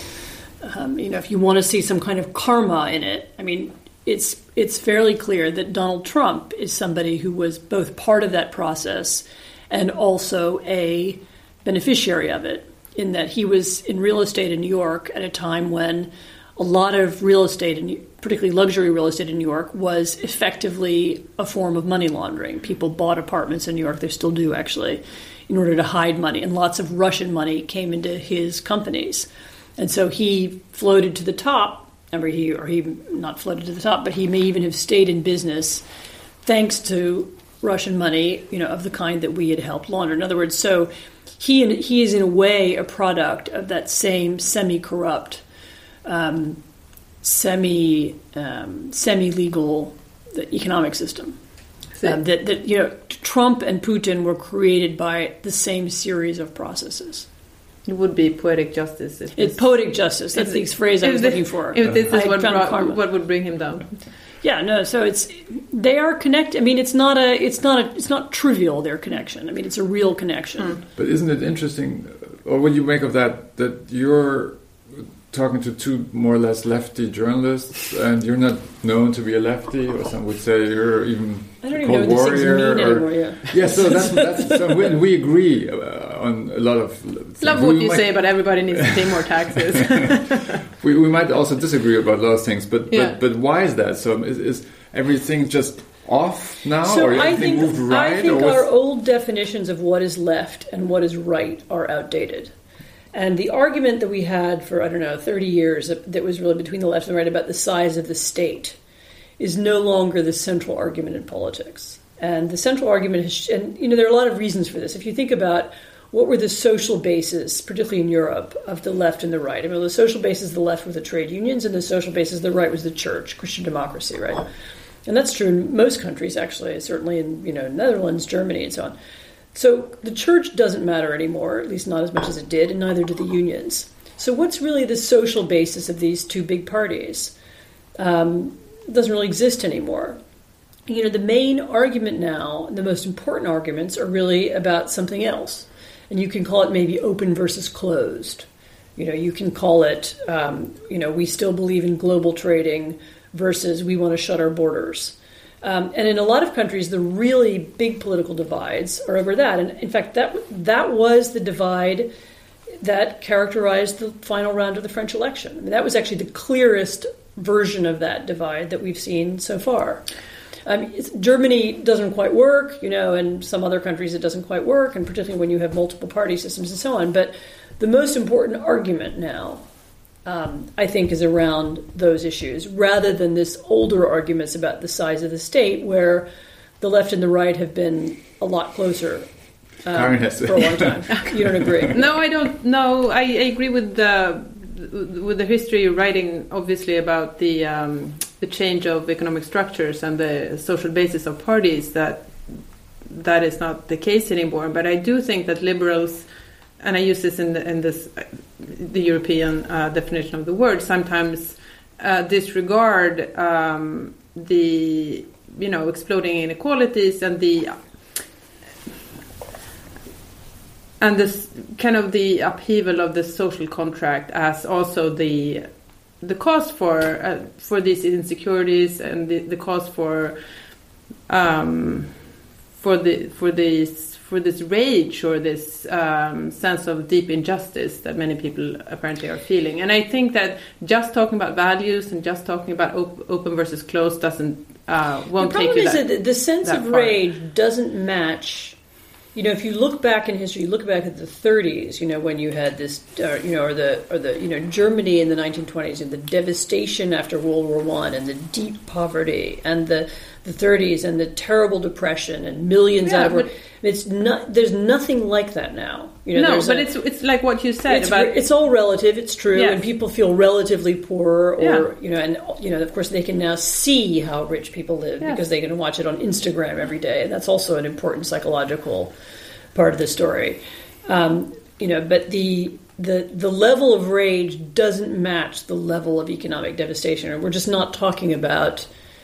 um, you know, if you want to see some kind of karma in it, I mean, it's it's fairly clear that Donald Trump is somebody who was both part of that process and also a beneficiary of it, in that he was in real estate in New York at a time when a lot of real estate, in, particularly luxury real estate in New York, was effectively a form of money laundering. People bought apartments in New York, they still do actually, in order to hide money. And lots of Russian money came into his companies. And so he floated to the top, or he, or he not floated to the top, but he may even have stayed in business thanks to Russian money, you know, of the kind that we had helped launder. In other words, so he, he is in a way a product of that same semi-corrupt Um, semi um, semi-legal economic system. Um, that, that you know, Trump and Putin were created by the same series of processes. It would be poetic justice. If it's poetic justice. That's the phrase I was this, looking for. If this is what, brought, what would bring him down. Yeah, no. So it's they are connected. I mean, it's not a, it's not a, it's not trivial. Their connection. I mean, it's a real connection. Mm. But isn't it interesting, or what you make of that? That you're talking to two more or less lefty journalists, and you're not known to be a lefty, or some would say you're even I don't a even cold know what warrior. This mean or, anymore, yeah. yeah, so that's, that's so we, we agree uh, on a lot of things. Love we what you might, say, but everybody needs to pay more taxes. we, we might also disagree about a lot of things, but yeah. but, but why is that? So is, is everything just off now, so or I everything think, moved right? I think or our old definitions of what is left and what is right are outdated. And the argument that we had for, I don't know, thirty years that was really between the left and the right about the size of the state is no longer the central argument in politics. And the central argument is, and you know, there are a lot of reasons for this. If you think about what were the social bases, particularly in Europe, of the left and the right. I mean, the social bases of the left were the trade unions, and the social bases of the right was the church, Christian democracy, right? And that's true in most countries, actually, certainly in, you know, Netherlands, Germany, and so on. So the church doesn't matter anymore, at least not as much as it did, and neither do the unions. So what's really the social basis of these two big parties? Um, it doesn't really exist anymore. You know, the main argument now, the most important arguments, are really about something else. And you can call it maybe open versus closed. You know, you can call it, um, you know, we still believe in global trading versus we want to shut our borders. Um, and in a lot of countries, the really big political divides are over that. And in fact, that that was the divide that characterized the final round of the French election. I mean, that was actually the clearest version of that divide that we've seen so far. Um, Germany doesn't quite work, you know, and some other countries it doesn't quite work, and particularly when you have multiple party systems and so on. But the most important argument now, Um, I think, is around those issues, rather than this older arguments about the size of the state, where the left and the right have been a lot closer um, for a long time. You don't agree? No, I don't. No, I, I agree with the with the history writing, obviously, about the um, the change of economic structures and the social basis of parties. That that is not the case anymore. But I do think that liberals, and I use this in the, in this the European uh, definition of the word, sometimes uh, disregard um, the you know exploding inequalities and the and this kind of the upheaval of the social contract as also the the cause for uh, for these insecurities and the, the cause for um, for the for these. for this rage or this um, sense of deep injustice that many people apparently are feeling. And I think that just talking about values and just talking about op- open versus closed doesn't uh, won't the take problem you is that, that the sense that of far. rage doesn't match. You know, if you look back in history, you look back at the thirties. You know, when you had this, uh, you know, or the or the you know Germany in the nineteen twenties, and the devastation after World War One, and the deep poverty, and the the thirties, and the terrible depression, and millions Yeah, out of work. but- It's not. There's nothing like that now. You know, No, there's but a- it's it's like what you said it's, about re- it's all relative. It's true, Yes. and people feel relatively poor, or Yeah. you know, and you know, of course, they can now see how rich people live Yes. because they can watch it on Instagram every day, and that's also an important psychological part of the story. Um, you know, but the the the level of rage doesn't match the level of economic devastation, and we're just not talking about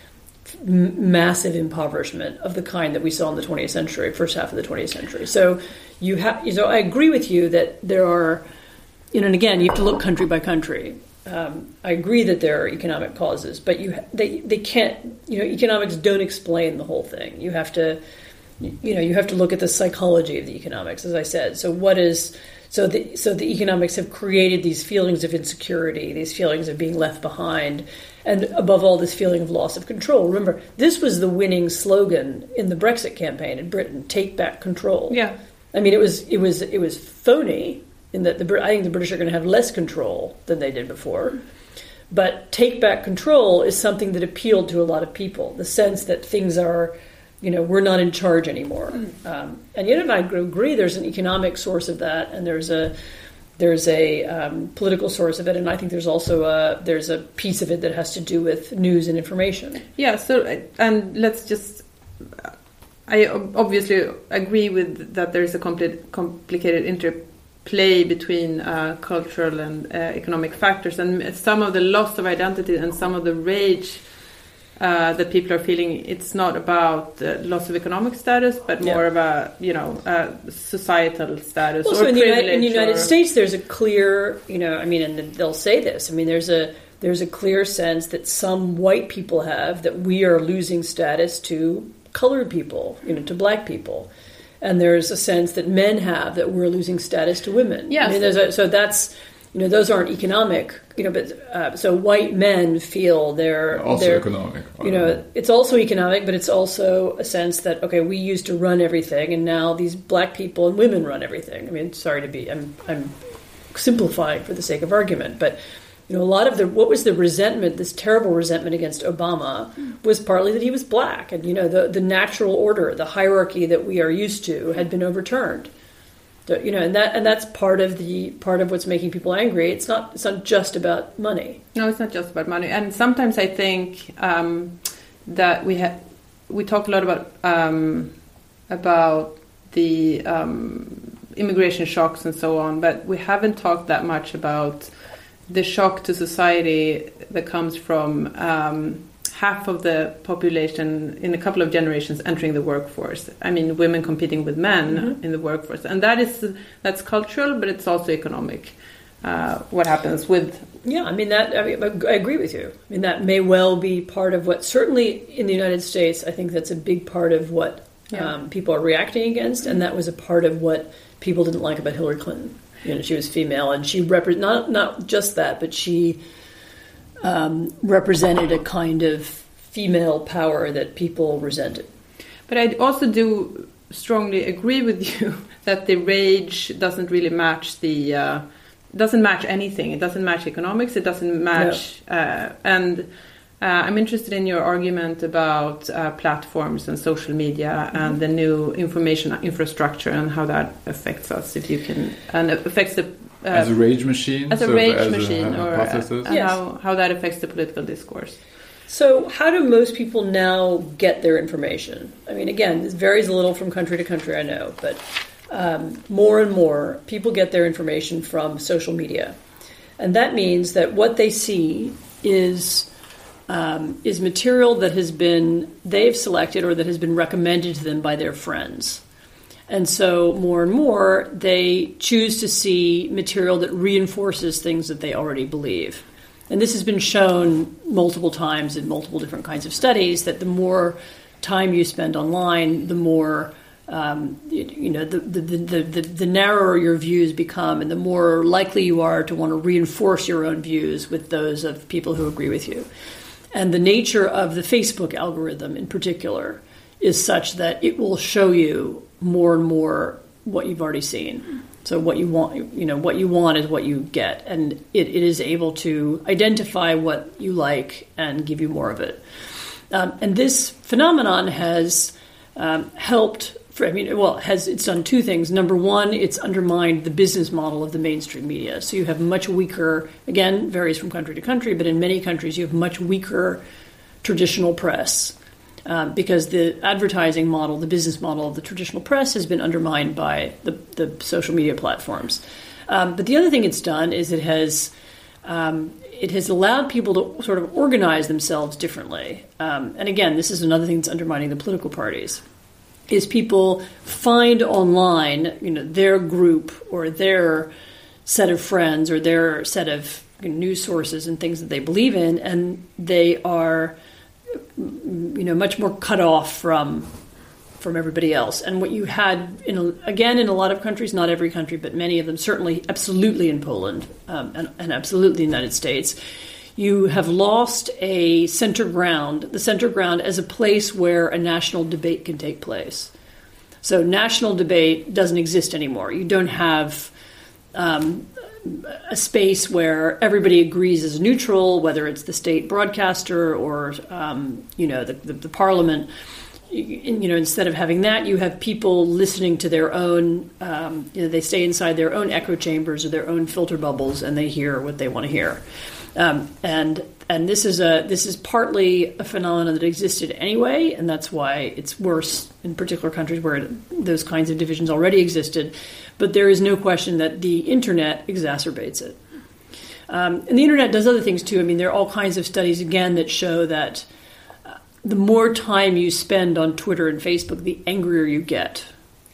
m- massive impoverishment of the kind that we saw in the twentieth century, first half of the twentieth century. So you have, so I agree with you that there are, you know, and again, you have to look country by country. Um, I agree that there are economic causes, but you ha- they they can't, you know, economics don't explain the whole thing. You have to, you know, you have to look at the psychology of the economics, as I said. So what is so the so the economics have created these feelings of insecurity, these feelings of being left behind, and above all, this feeling of loss of control. Remember, this was the winning slogan in the Brexit campaign in Britain: "Take back control." Yeah. I mean, it was it was it was phony in that the Brit- I think the British are going to have less control than they did before. But take back control is something that appealed to a lot of people. The sense that things are, you know, we're not in charge anymore. Um, and yet, I agree, there's an economic source of that, and there's a there's a um, political source of it, and I think there's also a there's a piece of it that has to do with news and information. Yeah, so, and let's just, I obviously agree with that there's a compli- complicated interplay between uh, cultural and uh, economic factors, and some of the loss of identity and some of the rage uh, that people are feeling, it's not about the loss of economic status, but more Yeah. of a, you know, uh, societal status Also, or in the, United, privilege. in the United or- States, there's a clear, you know, I mean, and they'll say this. I mean, there's a there's a clear sense that some white people have that we are losing status to colored people, you know, to black people, and there's a sense that men have that we're losing status to women. Yes. I mean, there's a, so that's, you know, those aren't economic, you know, but uh, so white men feel they're Also they're, economic. You know, it's also economic, but it's also a sense that, okay, we used to run everything, and now these black people and women run everything. I mean, sorry to be, I'm, I'm simplifying for the sake of argument, but, you know, a lot of the, what was the resentment, this terrible resentment against Obama, was partly that he was black, and, you know, the, the natural order, the hierarchy that we are used to had been overturned. So, you know, and that and that's part of the part of what's making people angry. It's not it's not just about money. No, it's not just about money. And sometimes I think um, that we ha- we talk a lot about um, about the um, immigration shocks and so on, but we haven't talked that much about the shock to society that comes from um, half of the population in a couple of generations entering the workforce. I mean, women competing with men mm-hmm. in the workforce, and that is that's cultural, but it's also economic. Uh, what happens with? Yeah, I mean that. I mean, I agree with you. I mean that may well be part of what. Certainly in the United States, I think that's a big part of what yeah. um, people are reacting against, and that was a part of what people didn't like about Hillary Clinton. You know, she was female, and she repre- not not just that, but she. Um, represented a kind of female power that people resented. But I also do strongly agree with you that the rage doesn't really match the uh, doesn't match anything. It doesn't match economics. It doesn't match. No. Uh, and uh, I'm interested in your argument about uh, platforms and social media mm-hmm. and the new information infrastructure and how that affects us. If you can, and it affects the. Uh, as a rage machine? As a so rage as machine, a, a or hypothesis? uh, Yes. how, how that affects the political discourse. So how do most people now get their information? I mean, again, this varies a little from country to country, I know, but um, more and more people get their information from social media. And that means that what they see is um, is material that has been, they've selected or that has been recommended to them by their friends. And so more and more, they choose to see material that reinforces things that they already believe. And this has been shown multiple times in multiple different kinds of studies, that the more time you spend online, the more, um, you, you know, the, the, the, the, the narrower your views become, and the more likely you are to want to reinforce your own views with those of people who agree with you. And the nature of the Facebook algorithm in particular is such that it will show you more and more what you've already seen. So what you want, you know, what you want is what you get. And it, it is able to identify what you like and give you more of it. Um, and this phenomenon has um, helped, for, I mean, well, has it's done two things. Number one, it's undermined the business model of the mainstream media. So you have much weaker, again, varies from country to country, but in many countries you have much weaker traditional press. Um, because the advertising model, the business model of the traditional press has been undermined by the, the social media platforms. Um, but the other thing it's done is it has um, it has allowed people to sort of organize themselves differently. Um, and again, this is another thing that's undermining the political parties, is people find online, you know, their group or their set of friends or their set of news sources and things that they believe in, and they are, you know, much more cut off from from everybody else. And what you had, in a, again, in a lot of countries, not every country, but many of them, certainly, absolutely in Poland um, and, and absolutely in the United States, you have lost a center ground, the center ground as a place where a national debate can take place. So national debate doesn't exist anymore. You don't have um, a space where everybody agrees as neutral, whether it's the state broadcaster or, um, you know, the, the, the parliament. You, you know, instead of having that, you have people listening to their own, um, you know, they stay inside their own echo chambers or their own filter bubbles, and they hear what they want to hear. Um, and and this is a this is partly a phenomenon that existed anyway, and that's why it's worse in particular countries where it, those kinds of divisions already existed. But there is no question that the internet exacerbates it. Um, and the internet does other things too. I mean, there are all kinds of studies, again, that show that uh, the more time you spend on Twitter and Facebook, the angrier you get.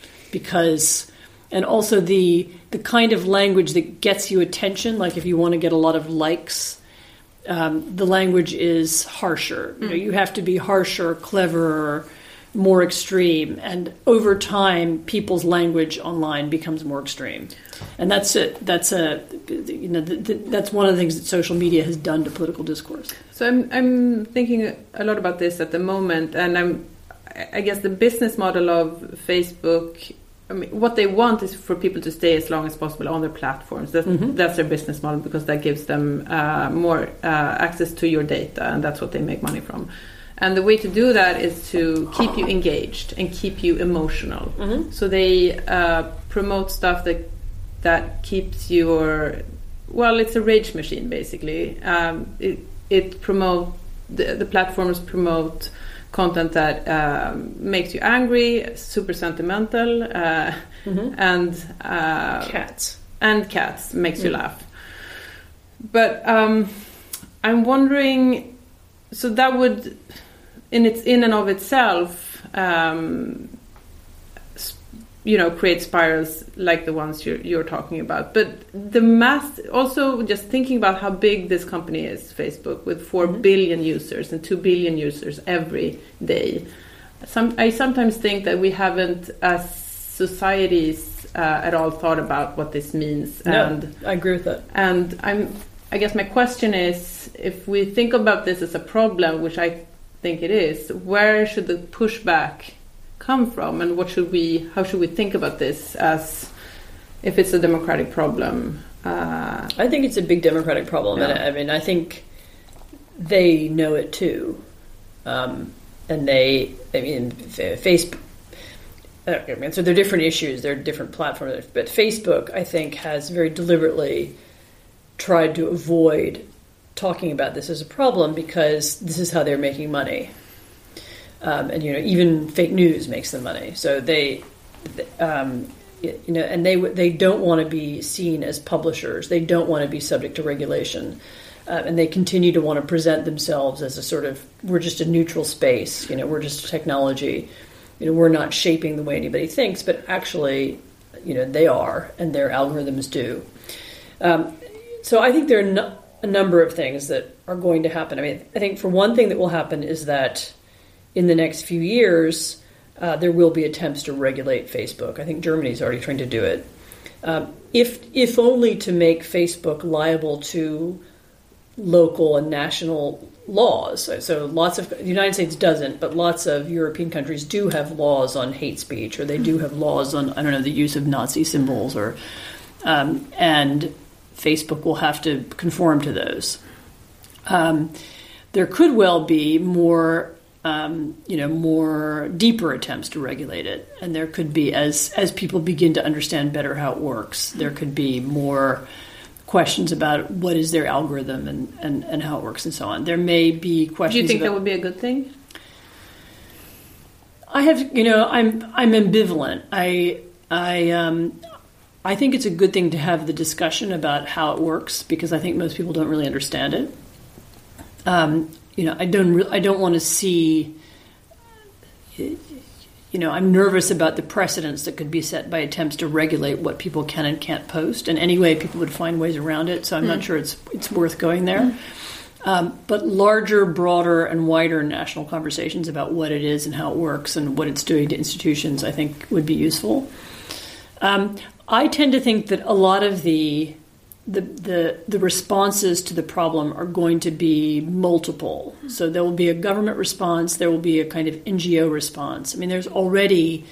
Because, and also the the kind of language that gets you attention, like if you want to get a lot of likes, um, the language is harsher. Mm. You know, you have to be harsher, cleverer, more extreme, and over time, people's language online becomes more extreme, and that's it. That's a, you know, th- th- that's one of the things that social media has done to political discourse. So I'm I'm thinking a lot about this at the moment, and I'm I guess the business model of Facebook. I mean, what they want is for people to stay as long as possible on their platforms. That's, mm-hmm. that's their business model, because that gives them uh, more uh, access to your data, and that's what they make money from. And the way to do that is to keep you engaged and keep you emotional. Mm-hmm. So they uh, promote stuff that that keeps your, well, it's a rage machine basically. Um, it it promote the, the platforms promote content that um, makes you angry, super sentimental, uh, mm-hmm. and uh, cats and cats makes mm. you laugh. But um, I'm wondering, so that would, in its in and of itself, um, you know, create spirals like the ones you're, you're talking about. But the mass, also just thinking about how big this company is, Facebook, with four mm-hmm. billion users and two billion users every day. Some, I sometimes think that we haven't, as societies, uh, at all thought about what this means. No, and I agree with that. And I'm, I guess my question is, if we think about this as a problem, which I think it is, where should the pushback come from, and what should we how should we think about this as if it's a democratic problem? uh, I think it's a big democratic problem, yeah. and I mean I think they know it too, um, and they I mean Facebook I mean, so they're different issues, they're different platforms, but Facebook I think has very deliberately tried to avoid talking about this as a problem, because this is how they're making money. Um, and you know, even fake news makes them money. So they, um, you know, and they they don't want to be seen as publishers. They don't want to be subject to regulation, uh, and they continue to want to present themselves as a sort of, we're just a neutral space. You know, we're just technology. You know, we're not shaping the way anybody thinks, but actually, you know, they are, and their algorithms do. Um, so I think there are no, a number of things that are going to happen. I mean, I think for one thing that will happen is that in the next few years, uh, there will be attempts to regulate Facebook. I think Germany's already trying to do it. Um, if if only to make Facebook liable to local and national laws. So, so lots of, the United States doesn't, but lots of European countries do have laws on hate speech, or they do have laws on, I don't know, the use of Nazi symbols, or um, and Facebook will have to conform to those. Um, there could well be more, um, you know, more deeper attempts to regulate it, and there could be, as as people begin to understand better how it works, there could be more questions about what is their algorithm and, and, and how it works and so on. There may be questions. Do you think about, that would be a good thing? I have, you know, I'm I'm ambivalent. I I um I think it's a good thing to have the discussion about how it works, because I think most people don't really understand it. Um, you know, I don't re- I don't want to see. You know, I'm nervous about the precedents that could be set by attempts to regulate what people can and can't post. And anyway, people would find ways around it. So I'm mm. not sure it's it's worth going there. Mm. Um, but larger, broader, and wider national conversations about what it is and how it works and what it's doing to institutions, I think, would be useful. Um, I tend to think that a lot of the, the the the responses to the problem are going to be multiple. So there will be a government response. There will be a kind of N G O response. I mean, there's already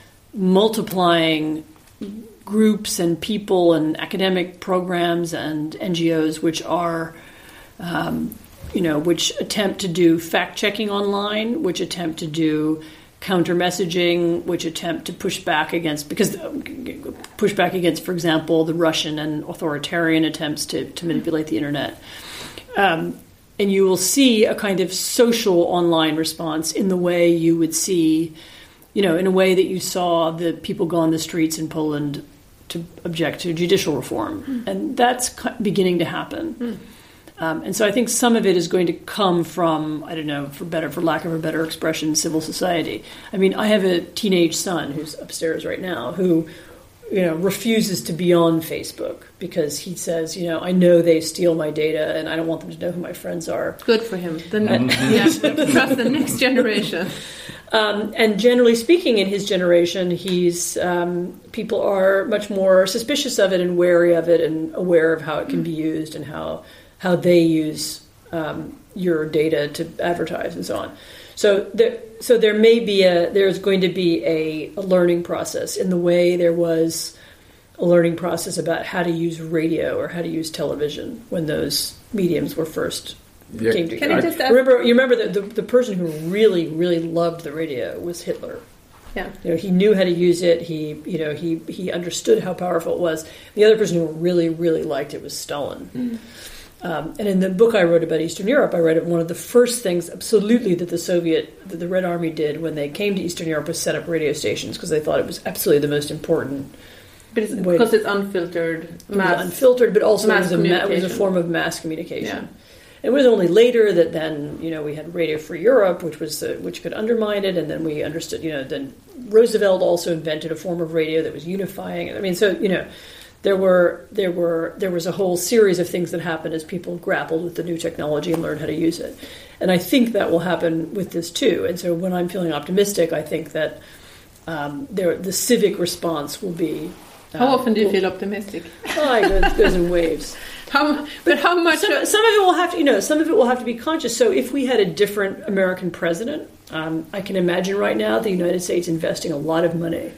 multiplying groups and people and academic programs and N G Os which are, um, you know, which attempt to do fact-checking online, which attempt to do counter-messaging, which attempt to push back against, because push back against, for example, the Russian and authoritarian attempts to, to manipulate the internet. Um, and you will see a kind of social online response in the way you would see, you know, in a way that you saw the people go on the streets in Poland to object to judicial reform. Mm. And that's beginning to happen. Mm. Um, and so I think some of it is going to come from, I don't know, for better, for lack of a better expression, civil society. I mean, I have a teenage son who's upstairs right now who, you know, refuses to be on Facebook because he says, you know, I know they steal my data and I don't want them to know who my friends are. Good for him. The yeah, trust the next generation. Um, and generally speaking, in his generation, he's um, people are much more suspicious of it and wary of it and aware of how it can be used and how how they use um, your data to advertise and so on. So there, so there may be a, there's going to be a, a learning process in the way there was a learning process about how to use radio or how to use television when those mediums were first yeah. came together. Can I just ask- remember, you remember that the, the person who really, really loved the radio was Hitler. Yeah. You know, he knew how to use it. He, you know, he, he understood how powerful it was. The other person who really, really liked it was Stalin. Mm-hmm. Um, and in the book I wrote about Eastern Europe, I read one of the first things, absolutely, that the Soviet, that the Red Army did when they came to Eastern Europe was set up radio stations because they thought it was absolutely the most important. But it's, because it's unfiltered, mass, it was unfiltered, but also it was, a, it was a form of mass communication. Yeah. It was only later that then, you know, we had Radio Free Europe, which was uh, which could undermine it, and then we understood, you know, then Roosevelt also invented a form of radio that was unifying. I mean, so you know. There were there were there was a whole series of things that happened as people grappled with the new technology and learned how to use it, and I think that will happen with this too. And so when I'm feeling optimistic, I think that um, there the civic response will be. Um, how often do you will, feel optimistic? Oh, it goes, goes in waves. How, but how much? Some, of, some of it will have to, you know, some of it will have to be conscious. So if we had a different American president, um, I can imagine right now the United States investing a lot of money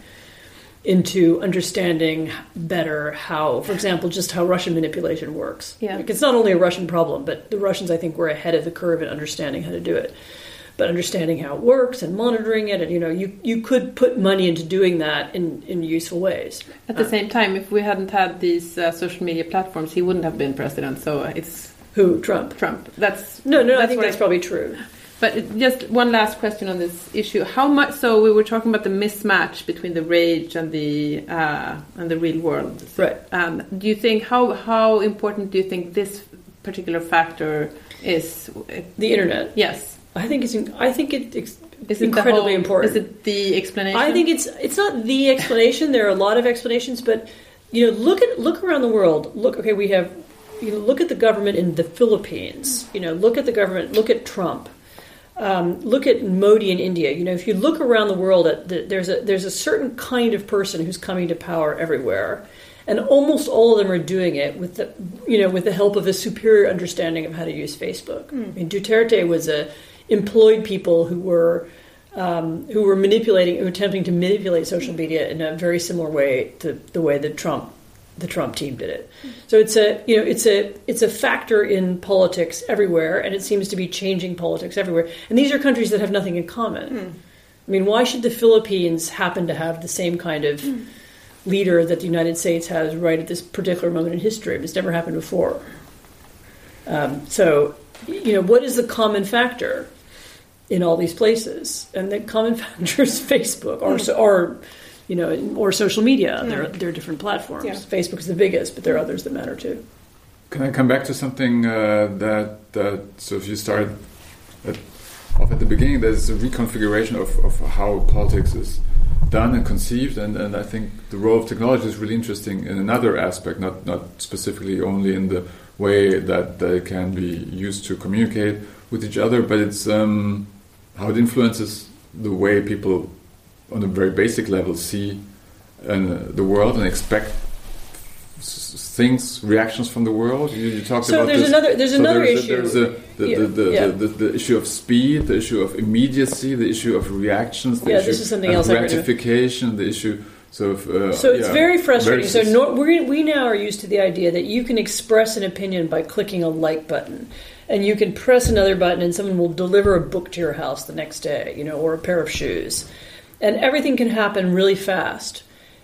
into understanding better how, for example, just how Russian manipulation works. Yeah. Like, it's not only a Russian problem, but the Russians, I think, were ahead of the curve in understanding how to do it. But understanding how it works and monitoring it, and, you know, you, you could put money into doing that in, in useful ways. At the uh, same time, if we hadn't had these uh, social media platforms, he wouldn't have been president, so it's... Who? Trump? Trump. That's No, no, that's I think that's I, probably true. But just one last question on this issue: how much? So we were talking about the mismatch between the rage and the uh, and the real world. So, right. Um, do you think how how important do you think this particular factor is? The internet. Yes, I think it's. I think it, it's is incredibly it whole, important. Is it the explanation? I think it's it's not the explanation. There are a lot of explanations, but you know, look at look around the world. Look, okay, we have. You know, look at the government in the Philippines. You know, look at the government. Look at Trump. Um, look at Modi in India. You know, if you look around the world, at the, there's a there's a certain kind of person who's coming to power everywhere, And almost all of them are doing it with the, you know, with the help of a superior understanding of how to use Facebook. Mm. I mean, Duterte was a employed people who were um, who were manipulating, who were attempting to manipulate social media in a very similar way to the way that Trump, the Trump team did it. Mm. So it's a, you know, it's a it's a factor in politics everywhere, and it seems to be changing politics everywhere. And these are countries that have nothing in common. Mm. I mean, why should the Philippines happen to have the same kind of mm. leader that the United States has right at this particular moment in history? It's never happened before. Um, so, you know, what is the common factor in all these places? And the common factor is Facebook, or, mm. or you know, or social media. Mm. There, there are different platforms. Yeah. Facebook is the biggest, but there are others that matter too. Can I come back to something uh, that that so if you start at, off at the beginning, there's a reconfiguration of, of how politics is done and conceived, and, and I think the role of technology is really interesting in another aspect, not not specifically only in the way that they can be used to communicate with each other, but it's um, how it influences the way people on a very basic level see uh, the world and expect s- things, reactions from the world. You, you talked so about there's this. Another, there's so another there's issue. A, there's a, the, yeah. the, the, yeah. the, the, the issue of speed, the issue of immediacy, the issue of reactions, the yeah, issue this is something of else gratification, the issue... So, if, uh, so it's yeah, very frustrating. versus, so no, we we now are used to the idea that you can express an opinion by clicking a like button, and you can press another button and someone will deliver a book to your house the next day, you know, or a pair of shoes, and everything can happen really fast.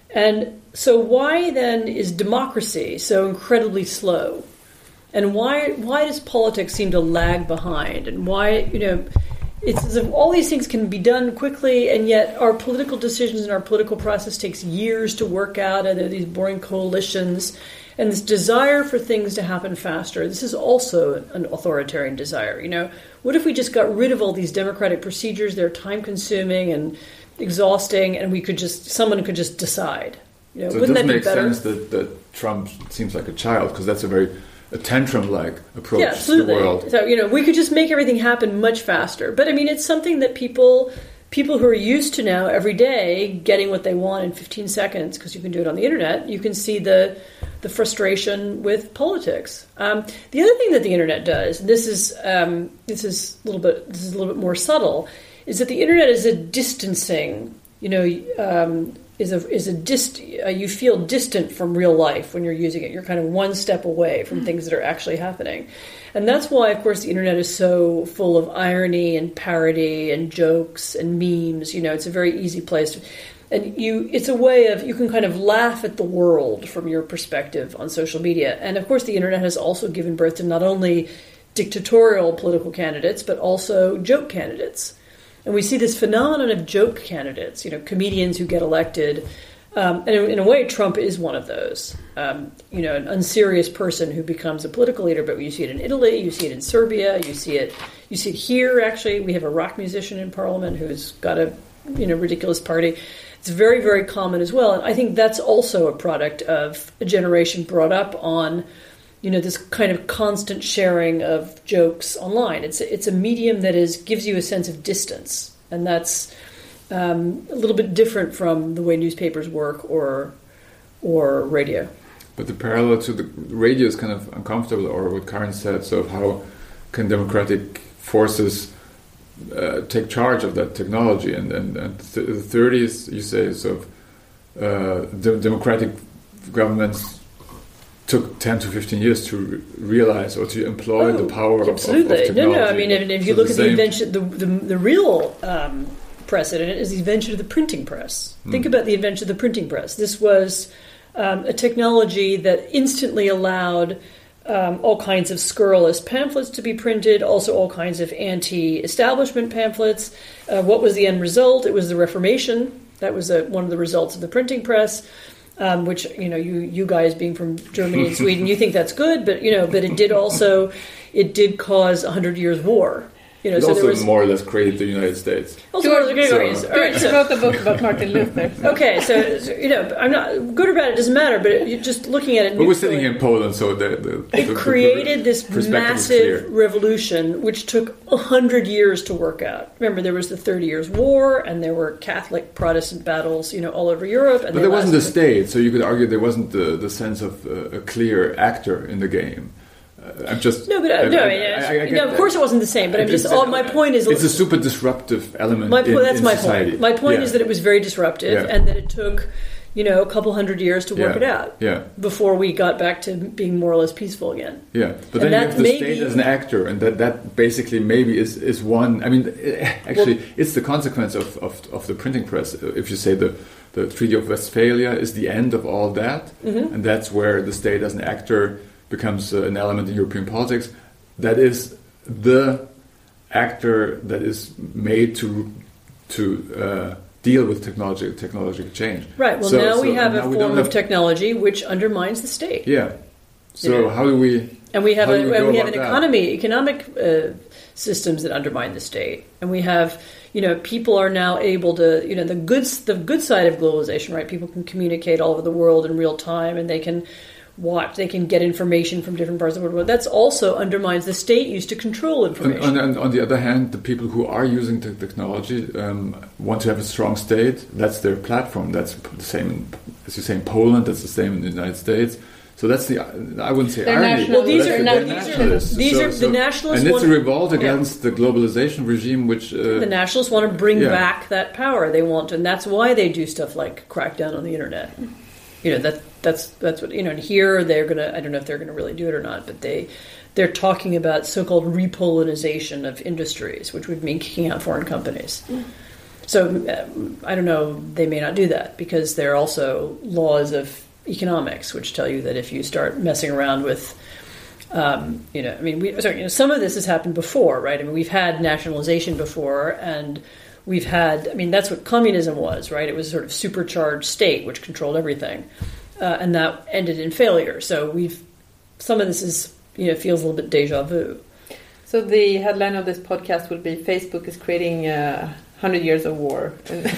And so why then is democracy so incredibly slow? And why why does politics seem to lag behind? And why, you know, it's as if all these things can be done quickly, and yet our political decisions and our political process takes years to work out, and there are these boring coalitions, and this desire for things to happen faster. This is also an authoritarian desire. You know, what if we just got rid of all these democratic procedures? They're time-consuming and exhausting, and we could just someone could just decide. You know, so wouldn't it does that be make better? sense that, that Trump seems like a child, because that's a very a tantrum-like approach yeah, absolutely. to the world. So, you know, we could just make everything happen much faster. But, I mean, it's something that people people who are used to now every day getting what they want in fifteen seconds, because you can do it on the internet, you can see the the frustration with politics. Um, the other thing that the internet does, and this is um, this is a little bit this is a little bit more subtle, is that the internet is a distancing, you know, um, is a is a dist uh, you feel distant from real life when you're using it. You're kind of one step away from things that are actually happening. And that's why, of course, the internet is so full of irony and parody and jokes and memes. You know, it's a very easy place to, and you it's a way of, you can kind of laugh at the world from your perspective on social media. And of course, the internet has also given birth to not only dictatorial political candidates, but also joke candidates. And we see this phenomenon of joke candidates, you know, comedians who get elected. Um, and in, in a way, Trump is one of those, um, you know, an unserious person who becomes a political leader. But you see it in Italy, you see it in Serbia, you see it, you see it here, actually. We have a rock musician in Parliament who's got a, you know, ridiculous party. It's very, very common as well. And I think that's also a product of a generation brought up on, you know, this kind of constant sharing of jokes online. It's a, it's a medium that is gives you a sense of distance, and that's um, a little bit different from the way newspapers work or or radio. But the parallel to the radio is kind of uncomfortable, or what Karen said. So how can democratic forces uh, take charge of that technology? And and, and th- the thirties, you say, so uh, the democratic governments took ten to fifteen years to re- realize or to employ oh, the power of, of, of technology. No, no, I mean, if, if you so look the at the invention, the, the, the real um, precedent is the invention of the printing press. Mm. Think about the invention of the printing press. This was um, a technology that instantly allowed um, all kinds of scurrilous pamphlets to be printed, also all kinds of anti-establishment pamphlets. Uh, what was the end result? It was the Reformation. That was a, one of the results of the printing press. Um, which, you know, you, you guys being from Germany and Sweden, you think that's good, but, you know, but it did also, it did cause a Hundred Years' War. You know, it so also there was more or less created the United States. also George- one of the categories. so- All right, She so- wrote a book about Martin Luther. okay, so, so, you know, I'm not good or bad. It doesn't matter. But you're just looking at it. But we're neutrally. sitting here in Poland, so the, the, It the, created the this perspective is massive clear. revolution, which took a hundred years to work out. Remember, there was the Thirty Years' War, and there were Catholic Protestant battles, you know, all over Europe. And But they there wasn't the lasted- state, so you could argue there wasn't the, the sense of uh, a clear actor in the game. Uh, I'm just No, but uh, I- no, I- I mean, I- I get no. Of that. course, it wasn't the same. But I'm It's- just. All, my point is, it's a super disruptive element. my in, point. That's in my society. point. My point Yeah. is that it was very disruptive, Yeah. and that it took, you know, a couple hundred years to work Yeah. it out. Yeah. Before we got back to being more or less peaceful again. Yeah, but And then you that have the may state be- as an actor, and that, that basically maybe is, is one. I mean, eh, actually, it's the consequence of, of, of the printing press. If you say the, the Treaty of Westphalia is the end of all that, Mm-hmm. and that's where the state as an actor becomes uh, an element in European politics, that is the actor that is made to to uh, deal with technology, technological change. Right. Well, So- now we so- have and a now we form don't of have- technology which undermines the state. Yeah. So Yeah. how do we? And we have How a, do we and go we have an about that? economy, economic uh, systems that undermine the state, and we have, you know, people are now able to, you know, the goods, the good side of globalization, right? People can communicate all over the world in real time, and they can watch, they can get information from different parts of the world. That's also undermines the state used to control On, information. on, on the other hand, the people who are using the technology um, want to have a strong state. That's their platform. That's the same, in, as you say, in Poland. That's the same in the United States. So that's the, I wouldn't say They're irony. national- Well, these but are- that's now the- these they're are the- nationalists. these are- the nationalists and it's a want- revolt yeah. against the globalization regime, which uh, The nationalists want to bring Yeah. back that power. They want, and that's why they do stuff like crack down on the internet. You know, that that's that's what you know. And here they're gonna. I don't know if they're gonna really do it or not, but they they're talking about so-called repolonization of industries, which would mean kicking out foreign companies. So um, I don't know. They may not do that because there are also laws of economics which tell you that if you start messing around with Um, you know, I mean, we, sorry, you know, some of this has happened before, right? I mean, we've had nationalization before, and we've had, I mean, that's what communism was, right? It was a sort of supercharged state which controlled everything, uh, and that ended in failure. So we've, some of this is, you know, feels a little bit deja vu. So the headline of this podcast will be Facebook is creating a hundred years of war.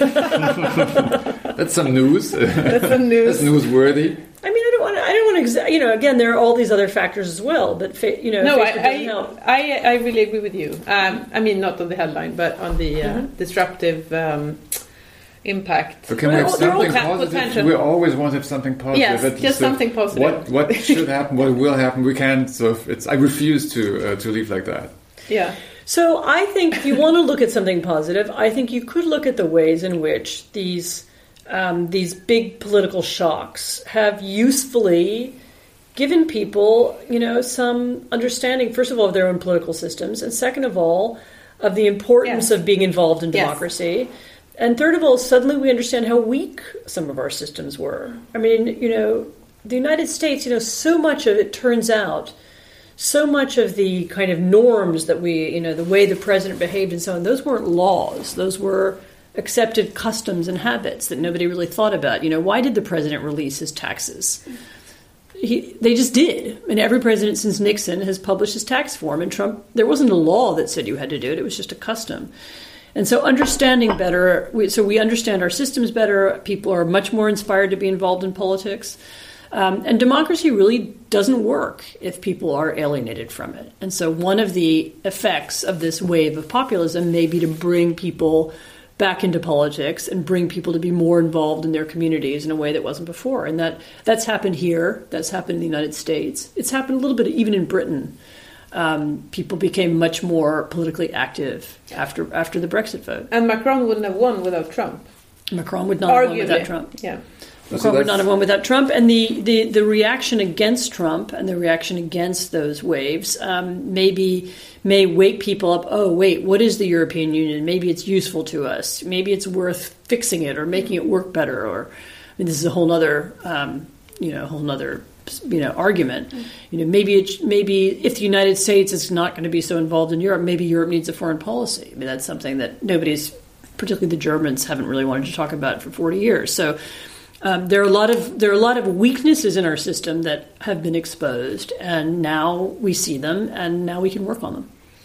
that's some news. That's some news. That's newsworthy. I mean, I don't want to, I don't want to, exa- you know, again, there are all these other factors as well, but, fa- you know, No, Facebook doesn't I, help. I, I, I really agree with you. Um, I mean, not on the headline, but on the uh, Mhm. disruptive um, impact. So can we Well, have they're all something pot- positive? potential. We always want to have something positive. Yes, It's, just uh, something positive. What what should happen? What will happen? We can't. So if it's. I refuse to uh, to leave like that. Yeah. So I think if you want to look at something positive, I think you could look at the ways in which these um, these big political shocks have usefully given people, you know, some understanding, first of all, of their own political systems, and second of all, of the importance Yes. of being involved in Yes. democracy. And third of all, suddenly we understand how weak some of our systems were. I mean, you know, the United States, you know, so much of it turns out, so much of the kind of norms that we, you know, the way the president behaved and so on, those weren't laws. Those were accepted customs and habits that nobody really thought about. You know, why did the president release his taxes? He, they just did. And every president since Nixon has published his tax form. And Trump, there wasn't a law that said you had to do it. It was just a custom. And so understanding better, we, so we understand our systems better. People are much more inspired to be involved in politics. Um, and democracy really doesn't work if people are alienated from it. And so one of the effects of this wave of populism may be to bring people back into politics and bring people to be more involved in their communities in a way that wasn't before. And that that's happened here. That's happened in the United States. It's happened a little bit even in Britain. Um, people became much more politically active after after the Brexit vote. And Macron wouldn't have won without Trump. Macron would not have won Arguably. without Trump. Yeah. Macron would not have won without Trump, and the, the, the reaction against Trump and the reaction against those waves um, maybe may wake people up. Oh, wait, what is the European Union? Maybe it's useful to us. Maybe it's worth fixing it or making it work better. Or I mean, this is a whole other, um, you know, whole other, you know, argument. You know, maybe it, maybe if the United States is not going to be so involved in Europe, maybe Europe needs a foreign policy. I mean, that's something that nobody's, particularly the Germans, haven't really wanted to talk about for forty years. So. Um, there are a lot of there are a lot of weaknesses in our system that have been exposed, and now we see them, and now we can work on them.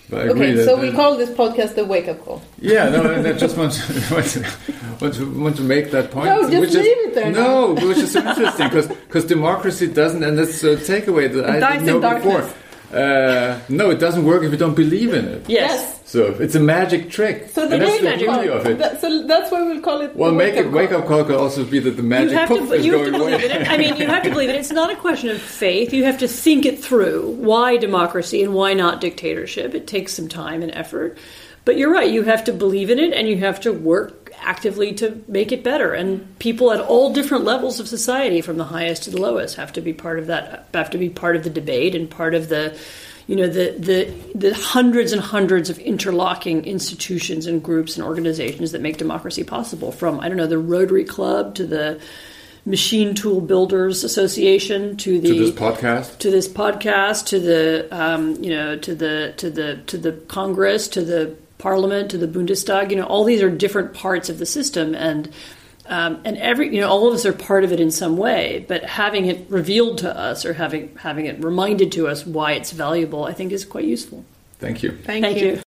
But I agree Okay, that- so we that- call this podcast the wake up call. Yeah, no, and I just want to, want to, want to, want to make that point. No, just which leave is, it there No, which is so interesting, because democracy doesn't, and that's a takeaway that I dies didn't know in before. darkness. Uh, no, it doesn't work if you don't believe in it. Yes. So it's a magic trick. So the and that's wake the up beauty call. of it. That, so that's why we'll call it. Well, the make wake it wake up call could also be that the You magic have poof to, is you have to going believe away. it. I mean, you have to believe it. It's not a question of faith. You have to think it through. Why democracy and why not dictatorship? It takes some time and effort. But you're right. You have to believe in it, and you have to work actively to make it better. And people at all different levels of society, from the highest to the lowest, have to be part of that. Have to be part of the debate and part of the, you know, the the the hundreds and hundreds of interlocking institutions and groups and organizations that make democracy possible. From I don't know the Rotary Club to the Machine Tool Builders Association to the To this podcast. to this podcast to the um, you know to the to the to the Congress to the Parliament to the Bundestag. You know, all these are different parts of the system, and um, and every you know all of us are part of it in some way. But having it revealed to us or having having it reminded to us why it's valuable, I think, is quite useful. Thank you. Thank, Thank you. you.